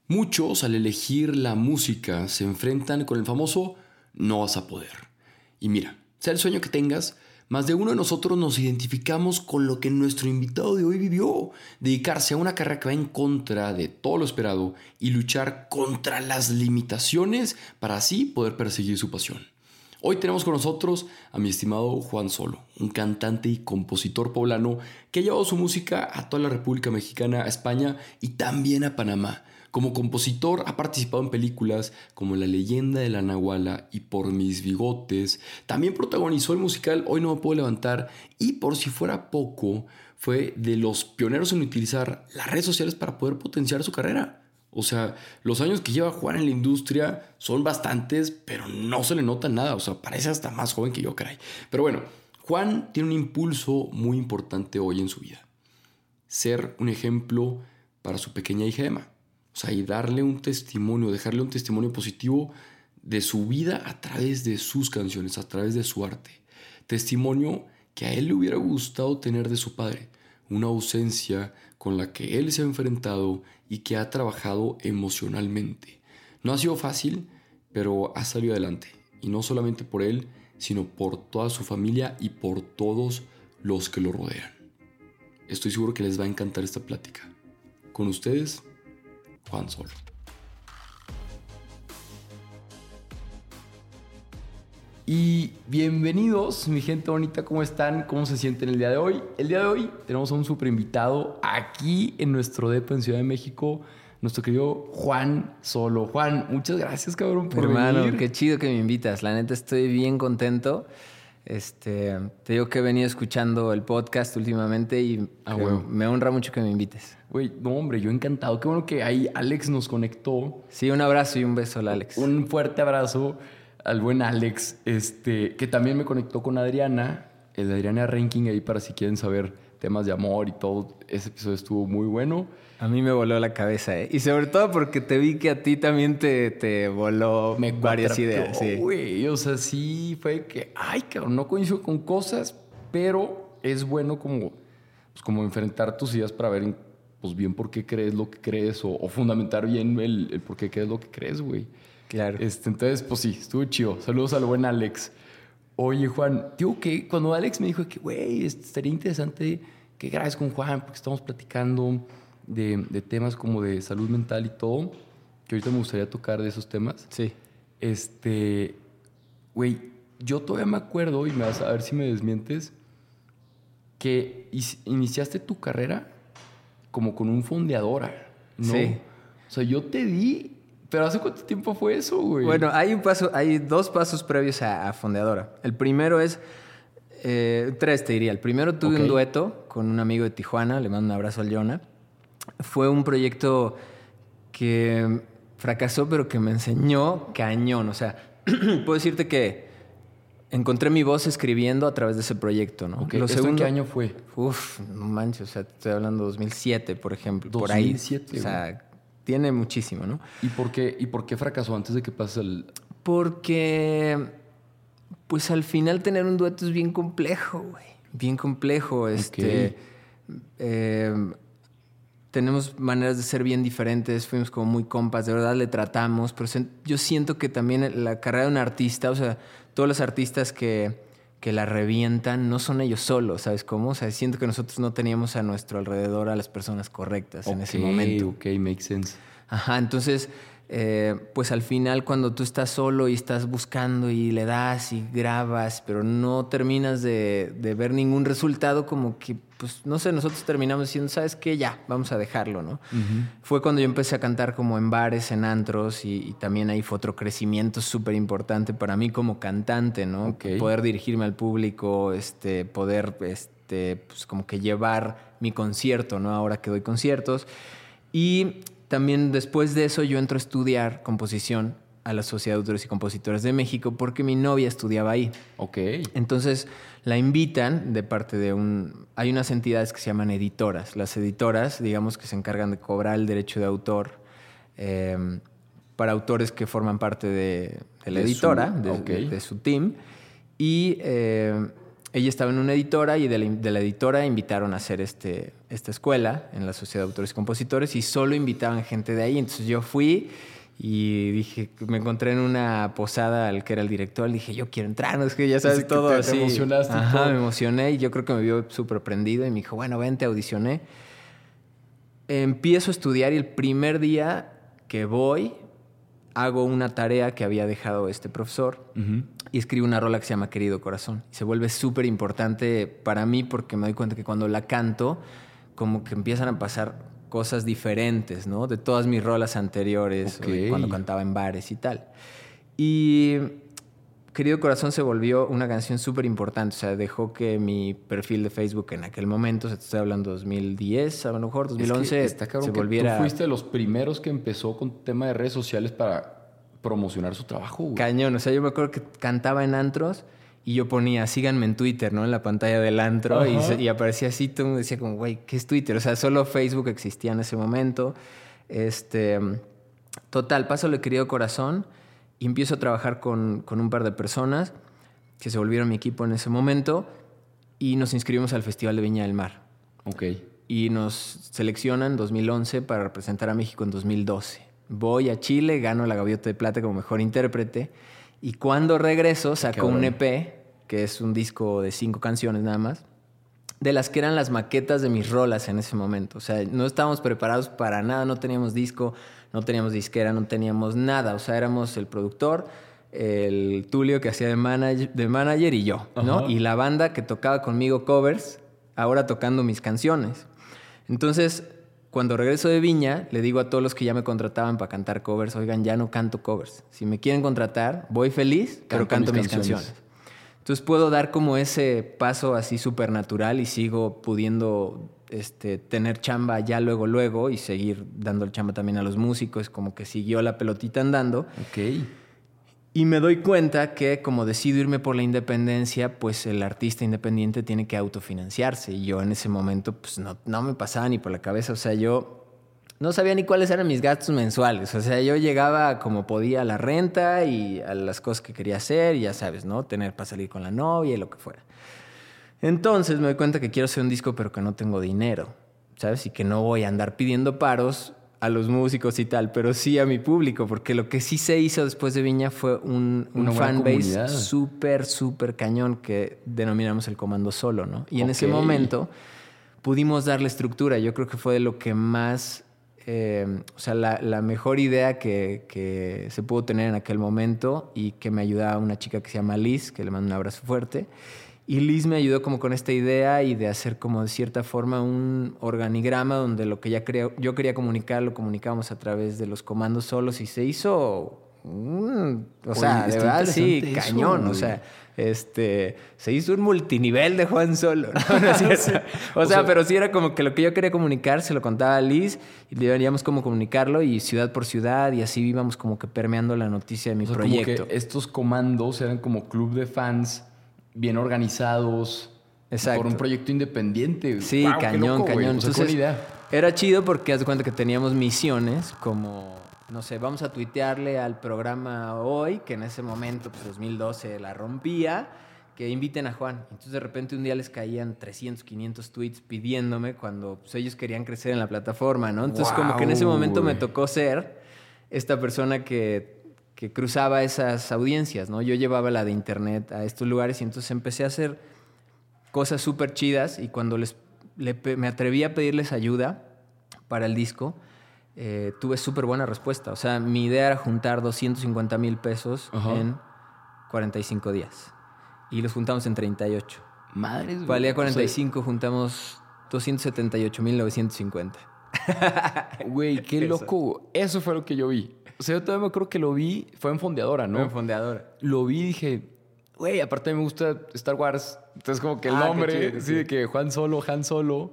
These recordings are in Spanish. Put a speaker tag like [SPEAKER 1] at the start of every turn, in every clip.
[SPEAKER 1] Muchos al elegir la música se enfrentan con el famoso no vas a poder. Y mira, sea el sueño que tengas, más de uno de nosotros nos identificamos con lo que nuestro invitado de hoy vivió. Dedicarse a una carrera que va en contra de todo lo esperado y luchar contra las limitaciones para así poder perseguir su pasión. Hoy tenemos con nosotros a mi estimado Juan Solo, un cantante y compositor poblano que ha llevado su música a toda la República Mexicana, a España y también a Panamá. Como compositor ha participado en películas como La leyenda de la Nahuala y Por mis bigotes. También protagonizó el musical Hoy no me puedo levantar y por si fuera poco, fue de los pioneros en utilizar las redes sociales para poder potenciar su carrera. O sea, los años que lleva Juan en la industria son bastantes, pero no se le nota nada. O sea, parece hasta más joven que yo, caray. Pero bueno, Juan tiene un impulso muy importante hoy en su vida. Ser un ejemplo para su pequeña hija Emma. O sea, y darle un testimonio, dejarle un testimonio positivo de su vida a través de sus canciones, a través de su arte. Testimonio que a él le hubiera gustado tener de su padre. Una ausencia con la que él se ha enfrentado y que ha trabajado emocionalmente. No ha sido fácil, pero ha salido adelante. Y no solamente por él, sino por toda su familia y por todos los que lo rodean. Estoy seguro que les va a encantar esta plática. Con ustedes, Juan Solo. Y bienvenidos, mi gente bonita, ¿cómo están? ¿Cómo se sienten el día de hoy? El día de hoy tenemos a un super invitado aquí en nuestro depa en Ciudad de México, nuestro querido Juan Solo. Juan, muchas gracias, cabrón, por
[SPEAKER 2] Hermano,
[SPEAKER 1] venir.
[SPEAKER 2] qué chido que me invitas. La neta estoy bien contento. Te digo que he venido escuchando el podcast últimamente y me honra mucho que me invites.
[SPEAKER 1] Güey, no, hombre, yo encantado. Qué bueno que ahí Alex nos conectó.
[SPEAKER 2] Sí, un abrazo y un beso al Alex.
[SPEAKER 1] Un fuerte abrazo al buen Alex, que también me conectó con Adriana, el Adriana Ranking ahí para si quieren saber temas de amor y todo. Ese episodio estuvo muy bueno.
[SPEAKER 2] A mí me voló la cabeza, ¿eh? Y sobre todo porque te vi que a ti también te voló varias ideas. Sí.
[SPEAKER 1] Güey, o sea, sí fue que, ay, cabrón, no coincido con cosas, pero es bueno como enfrentar tus ideas para ver pues bien por qué crees lo que crees o fundamentar bien el por qué crees lo que crees, güey.
[SPEAKER 2] Claro.
[SPEAKER 1] Entonces, pues sí, estuvo chido. Saludos al buen Alex. Oye, Juan, digo que cuando Alex me dijo que, güey, estaría interesante que grabes con Juan porque estamos platicando de temas como de salud mental y todo, que ahorita me gustaría tocar de esos temas.
[SPEAKER 2] Sí.
[SPEAKER 1] Güey, yo todavía me acuerdo, y me vas a ver si me desmientes, que iniciaste tu carrera como con un fondeadora, ¿no?
[SPEAKER 2] Sí.
[SPEAKER 1] O sea, yo te di... ¿Pero hace cuánto tiempo fue eso, güey?
[SPEAKER 2] Bueno, hay dos pasos previos a Fondeadora. El primero es, tres te diría. El primero tuve un dueto con un amigo de Tijuana, le mando un abrazo al Jonah. Fue un proyecto que fracasó, pero que me enseñó cañón. O sea, puedo decirte que encontré mi voz escribiendo a través de ese proyecto, ¿no?
[SPEAKER 1] Okay. ¿Esto en qué año fue?
[SPEAKER 2] Uf, no manches, o sea, te estoy hablando de 2007, por ejemplo.
[SPEAKER 1] 2007,
[SPEAKER 2] por ahí. O sea, tiene muchísimo, ¿no?
[SPEAKER 1] ¿Y por qué fracasó antes de que pase el...?
[SPEAKER 2] Porque, pues al final tener un dueto es bien complejo, güey. Bien complejo. Tenemos maneras de ser bien diferentes. Fuimos como muy compas. De verdad le tratamos. Pero yo siento que también la carrera de un artista, o sea, todos los artistas que la revientan no son ellos solos, ¿sabes cómo? O sea, siento que nosotros no teníamos a nuestro alrededor a las personas correctas en ese momento.
[SPEAKER 1] Ok, makes sense.
[SPEAKER 2] Ajá, entonces, pues al final cuando tú estás solo y estás buscando y le das y grabas, pero no terminas de ver ningún resultado, como que, pues no sé, nosotros terminamos diciendo, ¿sabes qué? Ya, vamos a dejarlo, ¿no? Uh-huh. Fue cuando yo empecé a cantar como en bares, en antros y también ahí fue otro crecimiento súper importante para mí como cantante, ¿no?
[SPEAKER 1] Okay.
[SPEAKER 2] Poder dirigirme al público, poder, pues como que llevar mi concierto, ¿no? Ahora que doy conciertos. Y también después de eso yo entro a estudiar composición a la Sociedad de Autores y Compositores de México porque mi novia estudiaba ahí.
[SPEAKER 1] Ok.
[SPEAKER 2] Entonces la invitan de parte de hay unas entidades que se llaman editoras. Las editoras, digamos, que se encargan de cobrar el derecho de autor para autores que forman parte de la editora, de su team. Y ella estaba en una editora y de la editora invitaron a hacer esta escuela en la Sociedad de Autores y Compositores y solo invitaban gente de ahí. Entonces yo fui y dije, me encontré en una posada al que era el director, le dije, yo quiero entrar, no es que ya sabes
[SPEAKER 1] Así
[SPEAKER 2] todo
[SPEAKER 1] que
[SPEAKER 2] así.
[SPEAKER 1] te emocionaste y
[SPEAKER 2] Ajá,
[SPEAKER 1] todo.
[SPEAKER 2] me emocioné y yo creo que me vio súper prendido y me dijo, bueno, vente, audicioné. Empiezo a estudiar y el primer día que voy, hago una tarea que había dejado este profesor y escribo una rola que se llama Querido Corazón. Y se vuelve súper importante para mí porque me doy cuenta que cuando la canto, como que empiezan a pasar cosas diferentes, ¿no? De todas mis rolas anteriores, o de cuando cantaba en bares y tal. Y Querido Corazón se volvió una canción súper importante. O sea, dejó que mi perfil de Facebook en aquel momento, te estoy hablando 2010, a lo mejor 2011,
[SPEAKER 1] es que está claro
[SPEAKER 2] se
[SPEAKER 1] que
[SPEAKER 2] volviera...
[SPEAKER 1] tú fuiste de los primeros que empezó con tema de redes sociales para promocionar su trabajo, güey.
[SPEAKER 2] Cañón. O sea, yo me acuerdo que cantaba en antros y yo ponía, síganme en Twitter, ¿no? En la pantalla del antro. Y aparecía así, todo el mundo decía como, güey, ¿qué es Twitter? O sea, solo Facebook existía en ese momento. Total, paso lo Querido Corazón y empiezo a trabajar con un par de personas que se volvieron mi equipo en ese momento y nos inscribimos al Festival de Viña del Mar.
[SPEAKER 1] Ok.
[SPEAKER 2] Y nos seleccionan en 2011 para representar a México en 2012. Voy a Chile, gano la Gaviota de Plata como mejor intérprete y cuando regreso saco un EP, que es un disco de 5 canciones nada más, de las que eran las maquetas de mis rolas en ese momento. O sea, no estábamos preparados para nada, no teníamos disco, no teníamos disquera, no teníamos nada. O sea, éramos el productor, el Tulio que hacía de manager y yo, ¿no? Y la banda que tocaba conmigo covers, ahora tocando mis canciones. Entonces, cuando regreso de Viña, le digo a todos los que ya me contrataban para cantar covers, oigan, ya no canto covers. Si me quieren contratar, voy feliz, pero canto mis canciones. Entonces puedo dar como ese paso así súper natural y sigo pudiendo tener chamba ya luego y seguir dando el chamba también a los músicos, como que siguió la pelotita andando.
[SPEAKER 1] Ok.
[SPEAKER 2] Y me doy cuenta que como decido irme por la independencia, pues el artista independiente tiene que autofinanciarse. Y yo en ese momento pues no me pasaba ni por la cabeza. O sea, yo no sabía ni cuáles eran mis gastos mensuales. O sea, yo llegaba como podía a la renta y a las cosas que quería hacer. Y ya sabes, ¿no? Tener para salir con la novia y lo que fuera. Entonces me doy cuenta que quiero hacer un disco pero que no tengo dinero, ¿sabes? Y que no voy a andar pidiendo paros a los músicos y tal, pero sí a mi público, porque lo que sí se hizo después de Viña fue un fanbase súper cañón que denominamos el Comando Solo, ¿no? Y en ese momento pudimos darle estructura. Yo creo que fue de lo que más... o sea, la mejor idea que se pudo tener en aquel momento y que me ayudaba una chica que se llama Liz, que le mando un abrazo fuerte. Y Liz me ayudó como con esta idea y de hacer como de cierta forma un organigrama donde lo que yo quería comunicar lo comunicábamos a través de los comandos solos y se hizo... o sea, de verdad sí, cañón. Eso, o sea, se hizo un multinivel de Juan Solo, ¿no? ¿No es cierto? O sea, pero sí era como que lo que yo quería comunicar se lo contaba a Liz y deberíamos como comunicarlo y ciudad por ciudad y así íbamos como que permeando la noticia de mi proyecto.
[SPEAKER 1] Como que estos comandos eran como club de fans bien organizados. Exacto. Por un proyecto independiente.
[SPEAKER 2] Sí, wow, cañón, loco, cañón.
[SPEAKER 1] Entonces, buena idea.
[SPEAKER 2] Era chido porque haz de cuenta que teníamos misiones como, no sé, vamos a tuitearle al programa Hoy, que en ese momento, pues 2012, la rompía, que inviten a Juan. Entonces de repente un día les caían 300, 500 tweets pidiéndome cuando pues, ellos querían crecer en la plataforma, ¿no? Entonces como que en ese momento me tocó ser esta persona que cruzaba esas audiencias, ¿no? Yo llevaba la de internet a estos lugares y entonces empecé a hacer cosas súper chidas y cuando me atreví a pedirles ayuda para el disco, tuve súper buena respuesta. O sea, mi idea era juntar 250,000 pesos en 45 días y los juntamos en 38.
[SPEAKER 1] Madres, güey.
[SPEAKER 2] Para el día 45 juntamos 278,950.
[SPEAKER 1] Güey, qué loco. Eso fue lo que yo vi. O sea, yo todavía me acuerdo que lo vi, fue en Fondeadora, ¿no?
[SPEAKER 2] Fue en Fondeadora.
[SPEAKER 1] Lo vi y dije, güey, aparte me gusta Star Wars. Entonces como que el nombre, chido, sí, de que Han Solo.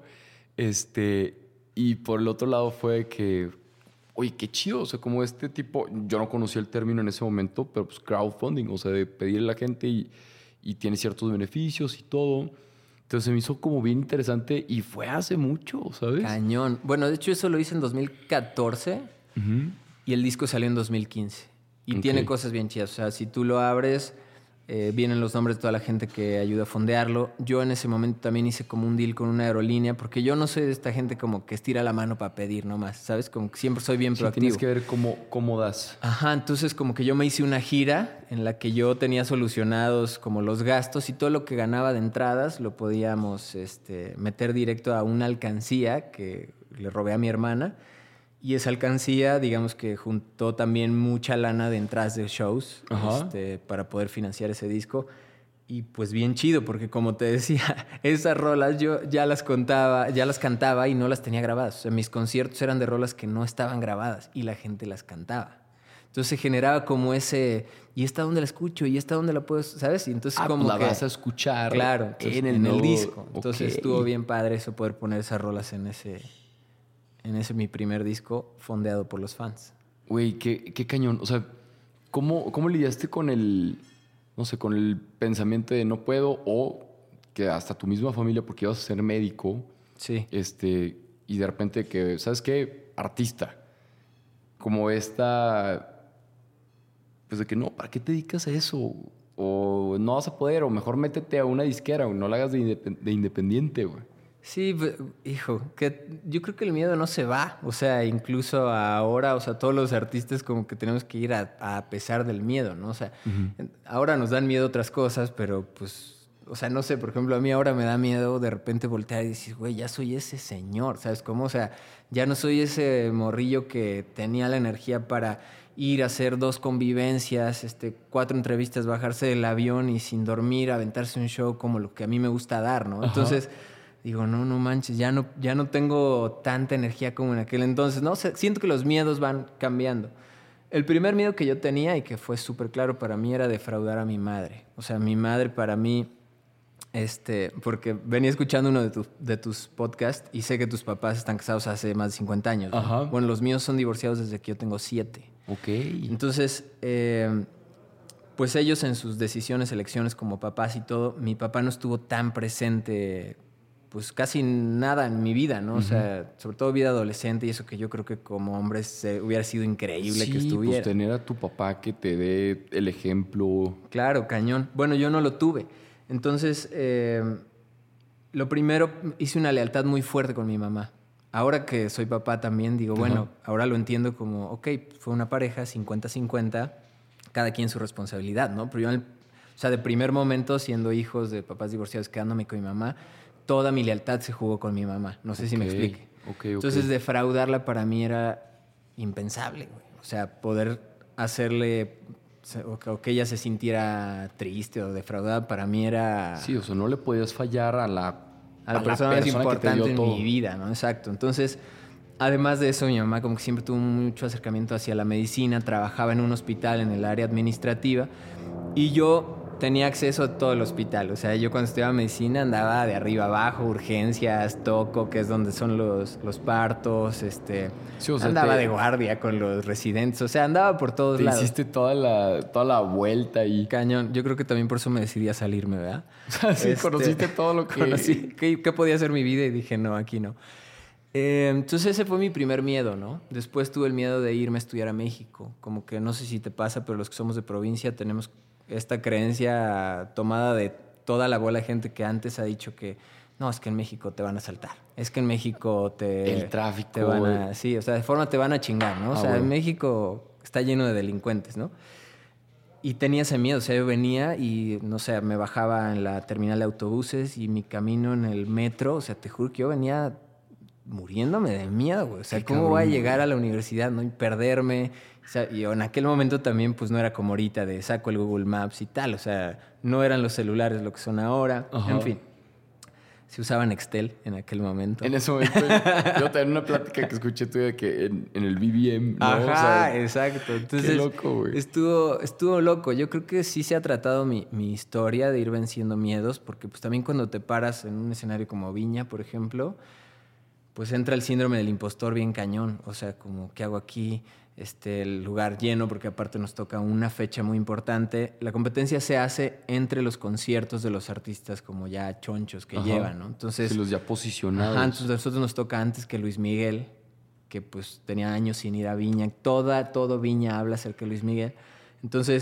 [SPEAKER 1] Y por el otro lado fue que, oye, qué chido. O sea, como este tipo, yo no conocía el término en ese momento, pero pues crowdfunding, o sea, de pedirle a la gente y tiene ciertos beneficios y todo. Entonces se me hizo como bien interesante y fue hace mucho, ¿sabes?
[SPEAKER 2] Cañón. Bueno, de hecho eso lo hice en 2014 y el disco salió en 2015. Y tiene cosas bien chidas. O sea, si tú lo abres, Vienen los nombres de toda la gente que ayuda a fondearlo. Yo en ese momento también hice como un deal con una aerolínea, porque yo no soy de esta gente como que estira la mano para pedir nomás, ¿sabes? Como que siempre soy bien proactivo.
[SPEAKER 1] Tienes que ver cómo das.
[SPEAKER 2] Ajá, entonces como que yo me hice una gira en la que yo tenía solucionados como los gastos y todo lo que ganaba de entradas lo podíamos meter directo a una alcancía que le robé a mi hermana. Y esa alcancía, digamos que juntó también mucha lana de entradas de shows para poder financiar ese disco. Y pues bien chido, porque como te decía, esas rolas yo ya las cantaba y no las tenía grabadas. O sea, mis conciertos eran de rolas que no estaban grabadas y la gente las cantaba. Entonces se generaba como ese, ¿y esta dónde la escucho? ¿Y esta dónde la puedo? ¿Sabes? Y entonces como
[SPEAKER 1] la
[SPEAKER 2] que
[SPEAKER 1] vas a escuchar.
[SPEAKER 2] Claro, en el disco. Entonces
[SPEAKER 1] Okay.
[SPEAKER 2] estuvo bien padre eso, poder poner esas rolas en ese mi primer disco fondeado por los fans.
[SPEAKER 1] Güey, qué cañón. O sea, ¿cómo lidiaste con con el pensamiento de no puedo, o que hasta tu misma familia, porque ibas a ser médico,
[SPEAKER 2] Sí.
[SPEAKER 1] y de repente que, ¿sabes qué? Artista. Como pues de que no, ¿para qué te dedicas a eso? O no vas a poder, o mejor métete a una disquera, o no la hagas de independiente, güey.
[SPEAKER 2] Sí, hijo, que yo creo que el miedo no se va. O sea, incluso ahora, o sea, todos los artistas como que tenemos que ir a pesar del miedo, ¿no? O sea, ahora nos dan miedo otras cosas, pero pues, o sea, no sé, por ejemplo, a mí ahora me da miedo de repente voltear y decir, güey, ya soy ese señor, ¿sabes cómo? O sea, ya no soy ese morrillo que tenía la energía para ir a hacer 2 convivencias, 4 entrevistas, bajarse del avión y sin dormir, aventarse un show como lo que a mí me gusta dar, ¿no? Entonces digo, no manches, ya no tengo tanta energía como en aquel entonces. No sé, siento que los miedos van cambiando. El primer miedo que yo tenía y que fue súper claro para mí era defraudar a mi madre. O sea, mi madre para mí, porque venía escuchando uno de tus podcasts y sé que tus papás están casados hace más de 50 años, ¿no?
[SPEAKER 1] Ajá.
[SPEAKER 2] Bueno, los míos son divorciados desde que yo tengo 7.
[SPEAKER 1] Ok.
[SPEAKER 2] Entonces, pues ellos en sus decisiones, elecciones como papás y todo, mi papá no estuvo tan presente pues casi nada en mi vida, ¿no? O sea, sobre todo vida adolescente y eso que yo creo que como hombre hubiera sido increíble que estuviera.
[SPEAKER 1] Pues tener a tu papá que te dé el ejemplo.
[SPEAKER 2] Claro, cañón. Bueno, yo no lo tuve. Entonces, lo primero, hice una lealtad muy fuerte con mi mamá. Ahora que soy papá también digo, bueno, ahora lo entiendo como, ok, fue una pareja 50-50, cada quien su responsabilidad, ¿no? Pero yo, o sea, de primer momento, siendo hijos de papás divorciados, quedándome con mi mamá, toda mi lealtad se jugó con mi mamá. No sé si me explique. Entonces, defraudarla para mí era impensable, güey. O sea, poder hacerle o que ella se sintiera triste o defraudada para mí era...
[SPEAKER 1] Sí, o sea, no le podías fallar a la
[SPEAKER 2] persona más importante en mi vida, ¿no? Exacto. Entonces, además de eso, mi mamá como que siempre tuvo mucho acercamiento hacia la medicina, trabajaba en un hospital en el área administrativa y yo tenía acceso a todo el hospital. O sea, yo cuando estudiaba medicina andaba de arriba abajo, urgencias, toco, que es donde son los partos,
[SPEAKER 1] Sí, o sea,
[SPEAKER 2] andaba de guardia con los residentes, o sea, andaba por todos lados.
[SPEAKER 1] Hiciste toda la vuelta y...
[SPEAKER 2] Cañón. Yo creo que también por eso me decidí a salirme, ¿verdad?
[SPEAKER 1] Sí, conociste todo lo que...
[SPEAKER 2] Conocí. ¿Qué podía ser mi vida? Y dije, no, aquí no. Entonces ese fue mi primer miedo, ¿no? Después tuve el miedo de irme a estudiar a México. Como que no sé si te pasa, pero los que somos de provincia tenemos esta creencia tomada de toda la bola de gente que antes ha dicho que no, es que en México te van a asaltar. Es que en México
[SPEAKER 1] el tráfico.
[SPEAKER 2] te van a... Sí, o sea, de forma te van a chingar, ¿no? O sea, bueno. En México está lleno de delincuentes, ¿no? Y tenía ese miedo, o sea, yo venía y, no sé, me bajaba en la terminal de autobuses y mi camino en el metro, o sea, te juro que yo venía muriéndome de miedo, güey. O sea, ¿cómo voy a llegar a la universidad, no? Y perderme. O sea, y en aquel momento también, pues, no era como ahorita de saco el Google Maps y tal. O sea, no eran los celulares lo que son ahora.
[SPEAKER 1] Ajá.
[SPEAKER 2] En fin. Se usaba Nextel en aquel momento.
[SPEAKER 1] En ese momento, yo también una plática que escuché tuya de que en el BBM, ¿no?
[SPEAKER 2] Ajá,
[SPEAKER 1] o sea,
[SPEAKER 2] exacto. Entonces,
[SPEAKER 1] qué loco, güey.
[SPEAKER 2] Estuvo loco. Yo creo que sí se ha tratado mi historia de ir venciendo miedos, porque pues también cuando te paras en un escenario como Viña, por ejemplo, pues entra el síndrome del impostor bien cañón. O sea, como, ¿qué hago aquí? El lugar lleno, porque aparte nos toca una fecha muy importante. La competencia se hace entre los conciertos de los artistas como ya chonchos que llevan, ¿no? Entonces,
[SPEAKER 1] sí, los ya posicionados.
[SPEAKER 2] Ajá, entonces a nosotros nos toca antes que Luis Miguel, que pues tenía años sin ir a Viña. Todo Viña habla acerca de Luis Miguel. Entonces,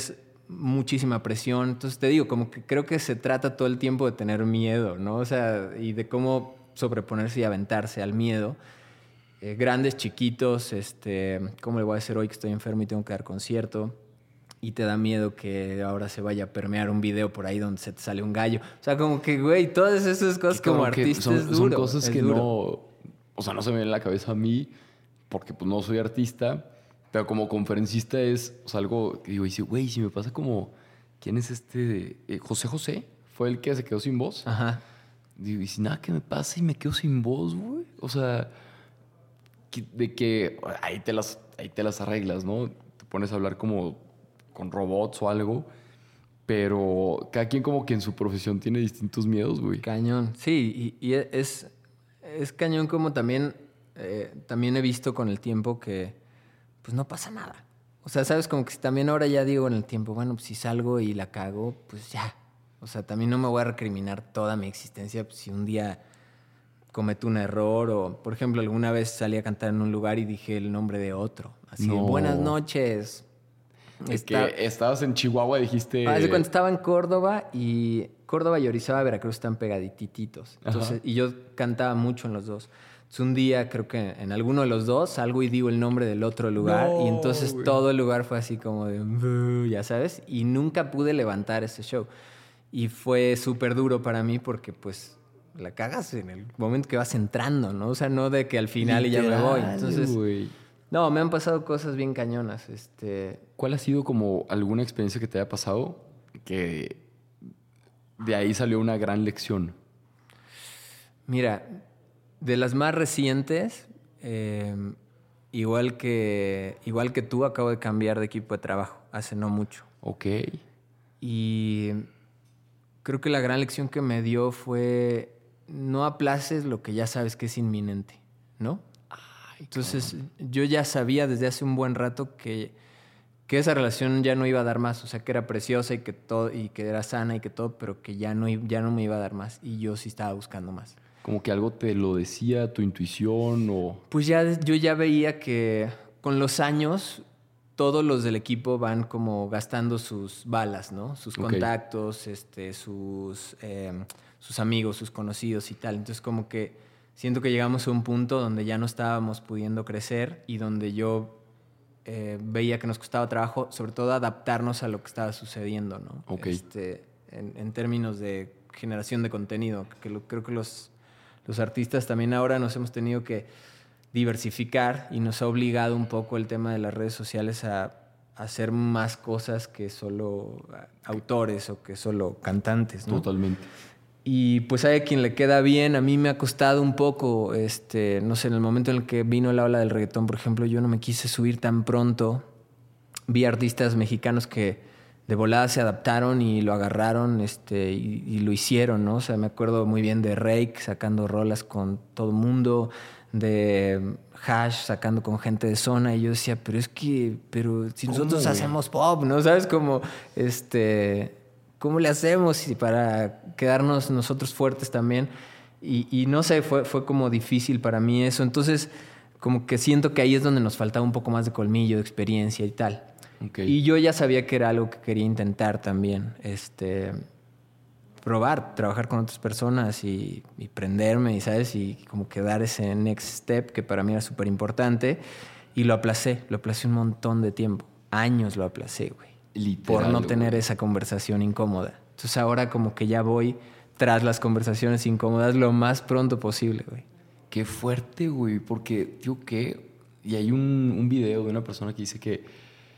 [SPEAKER 2] muchísima presión. Entonces te digo, como que creo que se trata todo el tiempo de tener miedo, ¿no? O sea, y de cómo sobreponerse y aventarse al miedo. Grandes, chiquitos, ¿cómo le voy a hacer hoy que estoy enfermo y tengo que dar concierto? Y te da miedo que ahora se vaya a permear un video por ahí donde se te sale un gallo. O sea, como que, güey, todas esas cosas como artista es duro.
[SPEAKER 1] Son cosas que
[SPEAKER 2] duro.
[SPEAKER 1] no... O sea, no se me ven en la cabeza a mí porque pues no soy artista, pero como conferencista es, o sea, algo que digo, dice, güey, si me pasa como... ¿Quién es José José? Fue el que se quedó sin voz.
[SPEAKER 2] Ajá.
[SPEAKER 1] Digo, y si nada que me pasa y me quedo sin voz, güey. O sea, de que ahí te las arreglas, ¿no? Te pones a hablar como con robots o algo, pero cada quien como que en su profesión tiene distintos miedos, güey.
[SPEAKER 2] Cañón. Sí, y es cañón como también he visto con el tiempo que pues no pasa nada. O sea, sabes, como que también ahora ya digo en el tiempo, bueno, pues si salgo y la cago, pues ya. O sea, también no me voy a recriminar toda mi existencia pues, si un día cometo un error o, por ejemplo, alguna vez salí a cantar en un lugar y dije el nombre de otro. Así de, buenas noches.
[SPEAKER 1] Es que estabas en Chihuahua y dijiste...
[SPEAKER 2] Cuando estaba en Córdoba y Orizaba, Veracruz están pegadititos. Entonces, y yo cantaba mucho en los dos. Entonces, un día creo que en alguno de los dos salgo y digo el nombre del otro lugar. No, y entonces todo el lugar fue así como de... Ya sabes. Y nunca pude levantar ese show. Y fue súper duro para mí porque pues la cagas en el momento que vas entrando, ¿no? O sea, no de que al final y ya me voy. Entonces... No, me han pasado cosas bien cañonas.
[SPEAKER 1] ¿Cuál ha sido como alguna experiencia que te haya pasado que de ahí salió una gran lección?
[SPEAKER 2] Mira, de las más recientes, igual que tú, acabo de cambiar de equipo de trabajo hace no mucho.
[SPEAKER 1] Ok.
[SPEAKER 2] Y creo que la gran lección que me dio fue no aplaces lo que ya sabes que es inminente, ¿no? Entonces, yo ya sabía desde hace un buen rato que esa relación ya no iba a dar más. O sea, que era preciosa y que todo, y que era sana y que todo, pero que ya no me iba a dar más. Y yo sí estaba buscando más.
[SPEAKER 1] ¿Como que algo te lo decía, tu intuición o...?
[SPEAKER 2] Pues yo ya veía que con los años todos los del equipo van como gastando sus balas, ¿no? Sus contactos, sus amigos, sus conocidos y tal. Entonces, como que... Siento que llegamos a un punto donde ya no estábamos pudiendo crecer y donde yo veía que nos costaba trabajo, sobre todo adaptarnos a lo que estaba sucediendo, ¿no?
[SPEAKER 1] Okay.
[SPEAKER 2] En términos de generación de contenido. Creo que los artistas también ahora nos hemos tenido que diversificar y nos ha obligado un poco el tema de las redes sociales a hacer más cosas que solo autores o que solo cantantes, ¿no?
[SPEAKER 1] Totalmente.
[SPEAKER 2] Y pues hay a quien le queda bien. A mí me ha costado un poco, no sé, en el momento en el que vino la ola del reggaetón, por ejemplo, yo no me quise subir tan pronto. Vi artistas mexicanos que de volada se adaptaron y lo agarraron y lo hicieron, ¿no? O sea, me acuerdo muy bien de Rake sacando rolas con todo mundo, de Hash sacando con gente de zona, y yo decía, pero si nosotros hacemos pop, ¿no? ¿Sabes? Como, ¿cómo le hacemos para quedarnos nosotros fuertes también? Y no sé, fue como difícil para mí eso. Entonces, como que siento que ahí es donde nos faltaba un poco más de colmillo, de experiencia y tal.
[SPEAKER 1] Okay.
[SPEAKER 2] Y yo ya sabía que era algo que quería intentar también. Probar, trabajar con otras personas y prenderme, y ¿sabes? Y como que dar ese next step que para mí era súper importante. Y lo aplacé un montón de tiempo. Años lo aplacé, güey.
[SPEAKER 1] Literal,
[SPEAKER 2] por no tener esa conversación incómoda. Entonces ahora como que ya voy tras las conversaciones incómodas lo más pronto posible, güey.
[SPEAKER 1] Qué fuerte, güey, porque, tío, y hay un video de una persona que dice que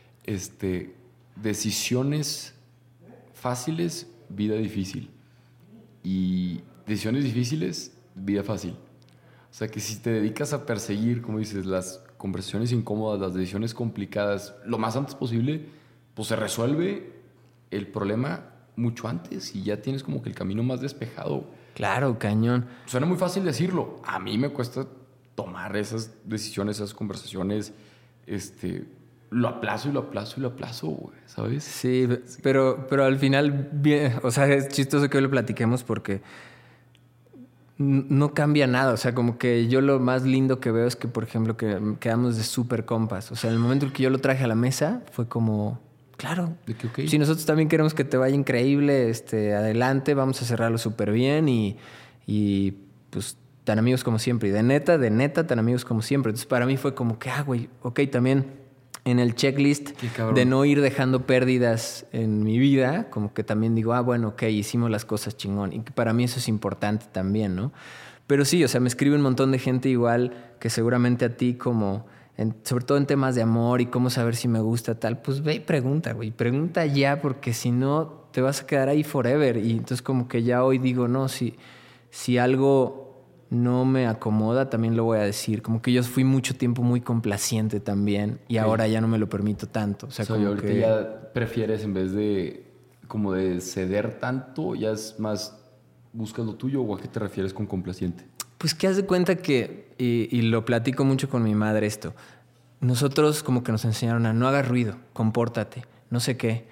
[SPEAKER 1] decisiones fáciles, vida difícil. Y decisiones difíciles, vida fácil. O sea que si te dedicas a perseguir, como dices, las conversaciones incómodas, las decisiones complicadas, lo más antes posible, pues se resuelve el problema mucho antes y ya tienes como que el camino más despejado.
[SPEAKER 2] Claro, cañón.
[SPEAKER 1] Suena muy fácil decirlo. A mí me cuesta tomar esas decisiones, esas conversaciones. Lo aplazo y lo aplazo y lo aplazo, güey, ¿sabes?
[SPEAKER 2] Sí, pero al final, bien, o sea, es chistoso que hoy lo platiquemos porque no cambia nada. O sea, como que yo lo más lindo que veo es que, por ejemplo, que quedamos de súper compas. O sea, en el momento en que yo lo traje a la mesa fue como... claro.
[SPEAKER 1] De que, okay.
[SPEAKER 2] Si nosotros también queremos que te vaya increíble, adelante, vamos a cerrarlo súper bien y pues tan amigos como siempre. Y de neta, tan amigos como siempre. Entonces para mí fue como que, güey, ok, también en el checklist de no ir dejando pérdidas en mi vida, como que también digo, bueno, ok, hicimos las cosas chingón. Y que para mí eso es importante también, ¿no? Pero sí, o sea, me escribe un montón de gente igual que seguramente a ti como... sobre todo en temas de amor y cómo saber si me gusta tal, pues ve y pregunta, güey. Pregunta ya, porque si no te vas a quedar ahí forever. Y entonces como que ya hoy digo, no, si algo no me acomoda, también lo voy a decir. Como que yo fui mucho tiempo muy complaciente también y ahora ya no me lo permito tanto. O sea, como
[SPEAKER 1] ahorita
[SPEAKER 2] que...
[SPEAKER 1] ya prefieres, en vez de como de ceder tanto, ya es más, buscas lo tuyo, ¿o a qué te refieres con complaciente?
[SPEAKER 2] Pues que haz de cuenta que, y lo platico mucho con mi madre esto, nosotros como que nos enseñaron a no hagas ruido, compórtate, no sé qué.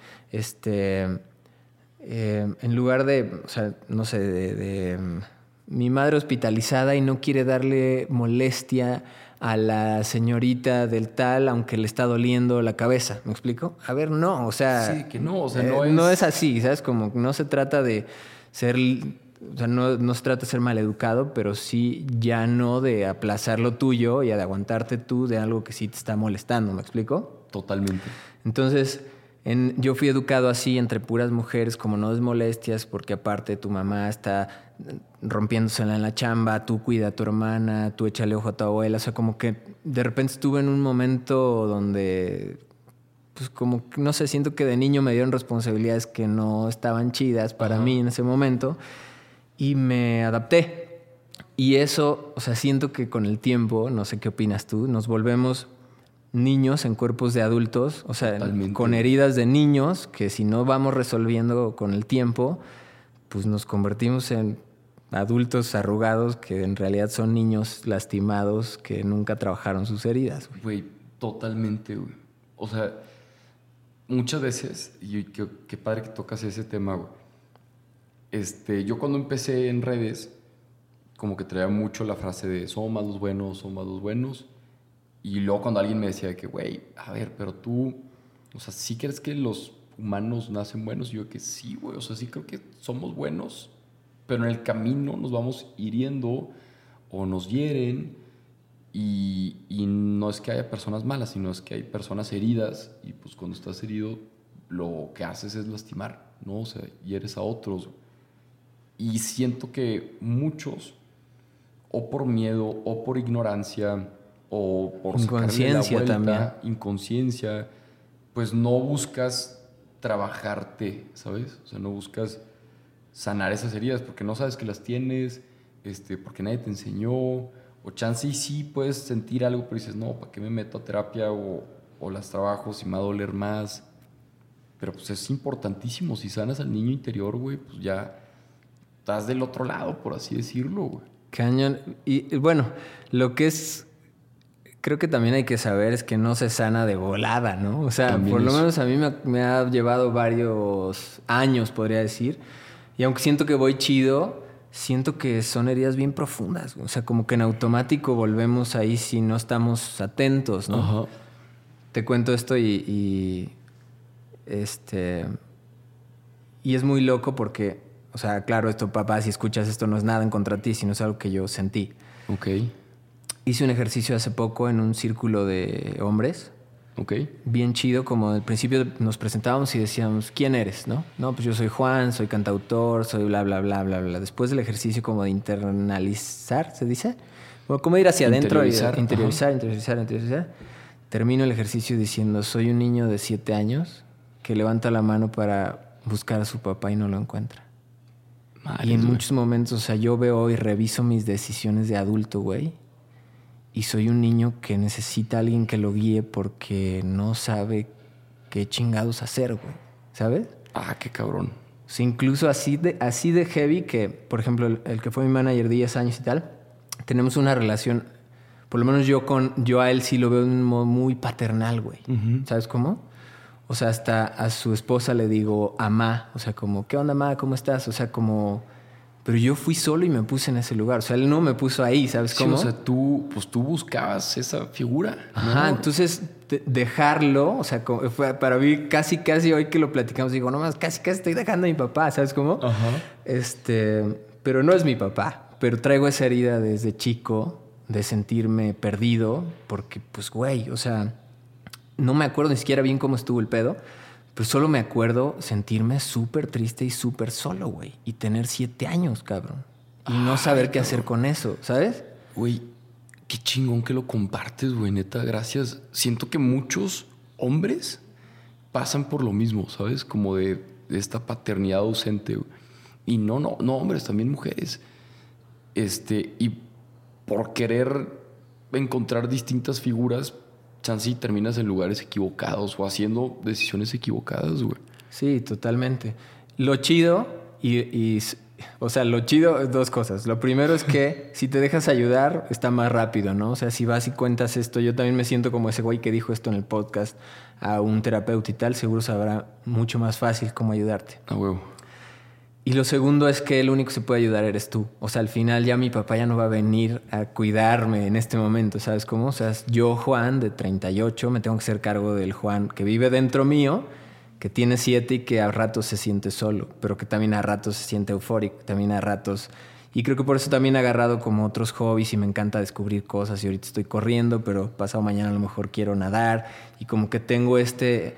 [SPEAKER 2] En lugar de, o sea, no sé, mi madre hospitalizada y no quiere darle molestia a la señorita del tal, aunque le está doliendo la cabeza. ¿Me explico? A ver, no, o sea...
[SPEAKER 1] Sí, que no, o sea,
[SPEAKER 2] no es así, ¿sabes? Como no se trata de ser... O sea, no se trata de ser maleducado, pero sí ya no de aplazar lo tuyo y de aguantarte tú de algo que sí te está molestando. ¿Me explico?
[SPEAKER 1] Totalmente.
[SPEAKER 2] Entonces... yo fui educado así entre puras mujeres, como no des molestias, porque aparte tu mamá está rompiéndosela en la chamba, tú cuida a tu hermana, tú échale ojo a tu abuela. O sea, como que de repente estuve en un momento donde, pues como, no sé, siento que de niño me dieron responsabilidades que no estaban chidas para mí en ese momento y me adapté. Y eso, o sea, siento que con el tiempo, no sé qué opinas tú, nos volvemos... niños en cuerpos de adultos, o sea,
[SPEAKER 1] totalmente,
[SPEAKER 2] con heridas de niños que si no vamos resolviendo con el tiempo, pues nos convertimos en adultos arrugados que en realidad son niños lastimados que nunca trabajaron sus heridas.
[SPEAKER 1] Güey, totalmente, güey. O sea, muchas veces, y qué padre que tocas ese tema, güey. Yo cuando empecé en redes, como que traía mucho la frase de somos más los buenos, somos más los buenos. Y luego cuando alguien me decía que, güey, a ver, pero tú, o sea, ¿sí crees que los humanos nacen buenos? Y yo que sí, güey, o sea, sí creo que somos buenos, pero en el camino nos vamos hiriendo o nos hieren y no es que haya personas malas, sino es que hay personas heridas y pues cuando estás herido lo que haces es lastimar, ¿no? O sea, hieres a otros. Y siento que muchos, o por miedo o por ignorancia... o por
[SPEAKER 2] inconsciencia
[SPEAKER 1] vuelta,
[SPEAKER 2] también.
[SPEAKER 1] Inconsciencia, pues no buscas trabajarte, ¿sabes? O sea, no buscas sanar esas heridas porque no sabes que las tienes, porque nadie te enseñó, o chance y sí puedes sentir algo, pero dices, no, ¿para qué me meto a terapia o las trabajo si me va a doler más? Pero pues es importantísimo, si sanas al niño interior, güey, pues ya estás del otro lado, por así decirlo, güey.
[SPEAKER 2] Cañón. Y bueno, lo que es... creo que también hay que saber es que no se sana de volada, ¿no? O sea,
[SPEAKER 1] también
[SPEAKER 2] por lo
[SPEAKER 1] eso.
[SPEAKER 2] menos a mí me ha llevado varios años, podría decir. Y aunque siento que voy chido, siento que son heridas bien profundas. O sea, como que en automático volvemos ahí si no estamos atentos, ¿no?
[SPEAKER 1] Ajá.
[SPEAKER 2] Te cuento esto y es muy loco porque, o sea, claro, esto, papá, si escuchas esto no es nada en contra de ti, sino es algo que yo sentí.
[SPEAKER 1] Ok.
[SPEAKER 2] Hice un ejercicio hace poco en un círculo de hombres.
[SPEAKER 1] Ok.
[SPEAKER 2] Bien chido, como al principio nos presentábamos y decíamos, ¿quién eres? ¿No? No, pues yo soy Juan, soy cantautor, soy bla, bla, bla, bla, bla. Después del ejercicio como de internalizar, ¿se dice? Bueno, como ir hacia adentro. Interiorizar. Termino el ejercicio diciendo, soy un niño de 7 años que levanta la mano para buscar a su papá y no lo encuentra.
[SPEAKER 1] Madre,
[SPEAKER 2] y en
[SPEAKER 1] güey.
[SPEAKER 2] muchos momentos, o sea, yo veo y reviso mis decisiones de adulto, güey. Y soy un niño que necesita a alguien que lo guíe porque no sabe qué chingados hacer, güey. ¿Sabes?
[SPEAKER 1] Ah, qué cabrón.
[SPEAKER 2] O sea, incluso así de heavy que, por ejemplo, el que fue mi manager 10 años y tal, tenemos una relación, por lo menos yo a él sí lo veo de un modo muy paternal, güey.
[SPEAKER 1] Uh-huh.
[SPEAKER 2] ¿Sabes cómo? O sea, hasta a su esposa le digo, amá. O sea, como, ¿qué onda, amá? ¿Cómo estás? O sea, como... Pero yo fui solo y me puse en ese lugar. O sea, él no me puso ahí, ¿sabes cómo?
[SPEAKER 1] Sí, o sea, tú buscabas esa figura, ¿no?
[SPEAKER 2] Ajá, entonces dejarlo, o sea, fue para mí casi hoy que lo platicamos, digo, no más, casi estoy dejando a mi papá, ¿sabes cómo?
[SPEAKER 1] Ajá.
[SPEAKER 2] Pero no es mi papá, pero traigo esa herida desde chico de sentirme perdido, porque pues, güey, o sea, no me acuerdo ni siquiera bien cómo estuvo el pedo, pero solo me acuerdo sentirme súper triste y súper solo, güey, y tener 7 años, cabrón, y no saber qué hacer con eso, ¿sabes?
[SPEAKER 1] Güey, qué chingón que lo compartes, güey, neta, gracias. Siento que muchos hombres pasan por lo mismo, ¿sabes? Como de esta paternidad ausente, güey. Y no hombres, también mujeres. Y por querer encontrar distintas figuras, chance y terminas en lugares equivocados o haciendo decisiones equivocadas, güey.
[SPEAKER 2] Sí, totalmente. Lo chido o sea, lo chido, 2 cosas. Lo primero es que si te dejas ayudar, está más rápido, ¿no? O sea, si vas y cuentas esto, yo también me siento como ese güey que dijo esto en el podcast a un terapeuta y tal, seguro sabrá mucho más fácil cómo ayudarte.
[SPEAKER 1] Ah, huevo.
[SPEAKER 2] Y lo segundo es que el único que se puede ayudar eres tú. O sea, al final ya mi papá ya no va a venir a cuidarme en este momento, ¿sabes cómo? O sea, yo, Juan, de 38, me tengo que hacer cargo del Juan que vive dentro mío, que tiene 7 y que a ratos se siente solo, pero que también a ratos se siente eufórico, también a ratos... Y creo que por eso también he agarrado como otros hobbies y me encanta descubrir cosas. Y ahorita estoy corriendo, pero pasado mañana a lo mejor quiero nadar. Y como que tengo esta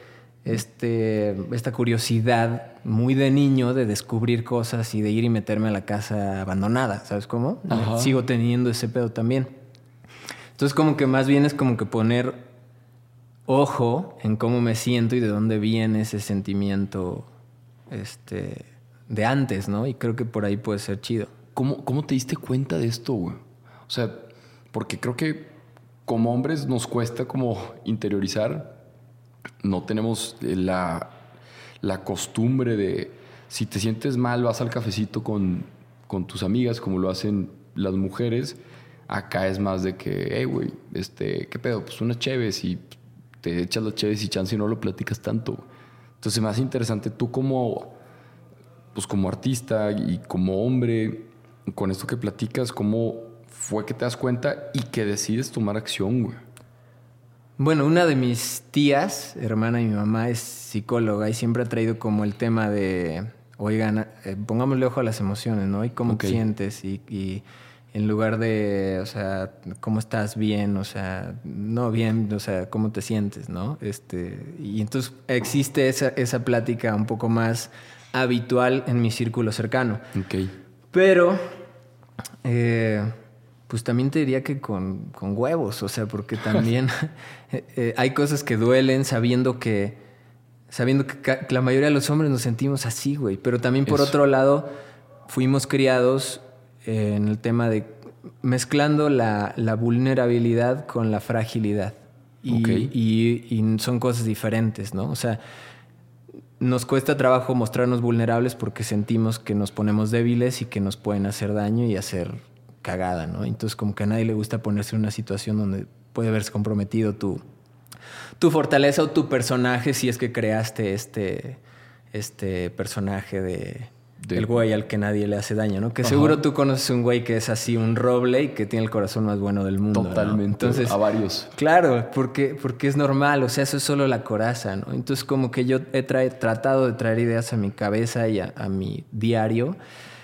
[SPEAKER 2] curiosidad muy de niño de descubrir cosas y de ir y meterme a la casa abandonada, ¿sabes cómo?
[SPEAKER 1] Ajá.
[SPEAKER 2] Sigo teniendo ese pedo también. Entonces como que más bien es como que poner ojo en cómo me siento y de dónde viene ese sentimiento de antes, ¿no? Y creo que por ahí puede ser chido.
[SPEAKER 1] ¿Cómo te diste cuenta de esto, güey? O sea, porque creo que como hombres nos cuesta como interiorizar. No tenemos la costumbre de, si te sientes mal, vas al cafecito con tus amigas, como lo hacen las mujeres. Acá es más de que, hey, güey, ¿qué pedo? Pues unas cheves y te echas las cheves y chance y no lo platicas tanto. Entonces, más interesante tú como artista y como hombre, con esto que platicas, ¿cómo fue que te das cuenta y que decides tomar acción, güey?
[SPEAKER 2] Bueno, una de mis tías, hermana de mi mamá, es psicóloga y siempre ha traído como el tema de, oigan, pongámosle ojo a las emociones, ¿no? Y cómo te sientes y en lugar de, o sea, cómo estás bien, o sea, no bien, o sea, cómo te sientes, ¿no? Y entonces existe esa plática un poco más habitual en mi círculo cercano.
[SPEAKER 1] Ok.
[SPEAKER 2] Pero... pues también te diría que con huevos, o sea, porque también hay cosas que duelen sabiendo que la mayoría de los hombres nos sentimos así, güey. Pero también por otro lado, fuimos criados en el tema de mezclando la vulnerabilidad con la fragilidad. Y son cosas diferentes, ¿no? O sea, nos cuesta trabajo mostrarnos vulnerables porque sentimos que nos ponemos débiles y que nos pueden hacer daño y hacer cagada, ¿no? Entonces como que a nadie le gusta ponerse en una situación donde puede verse comprometido tu fortaleza o tu personaje si es que creaste este personaje del güey al que nadie le hace daño, ¿no? Que seguro tú conoces un güey que es así un roble y que tiene el corazón más bueno del mundo.
[SPEAKER 1] Totalmente.
[SPEAKER 2] ¿No? Entonces,
[SPEAKER 1] a varios.
[SPEAKER 2] Claro, porque es normal, o sea, eso es solo la coraza, ¿no? Entonces como que yo he tratado de traer ideas a mi cabeza y a mi diario,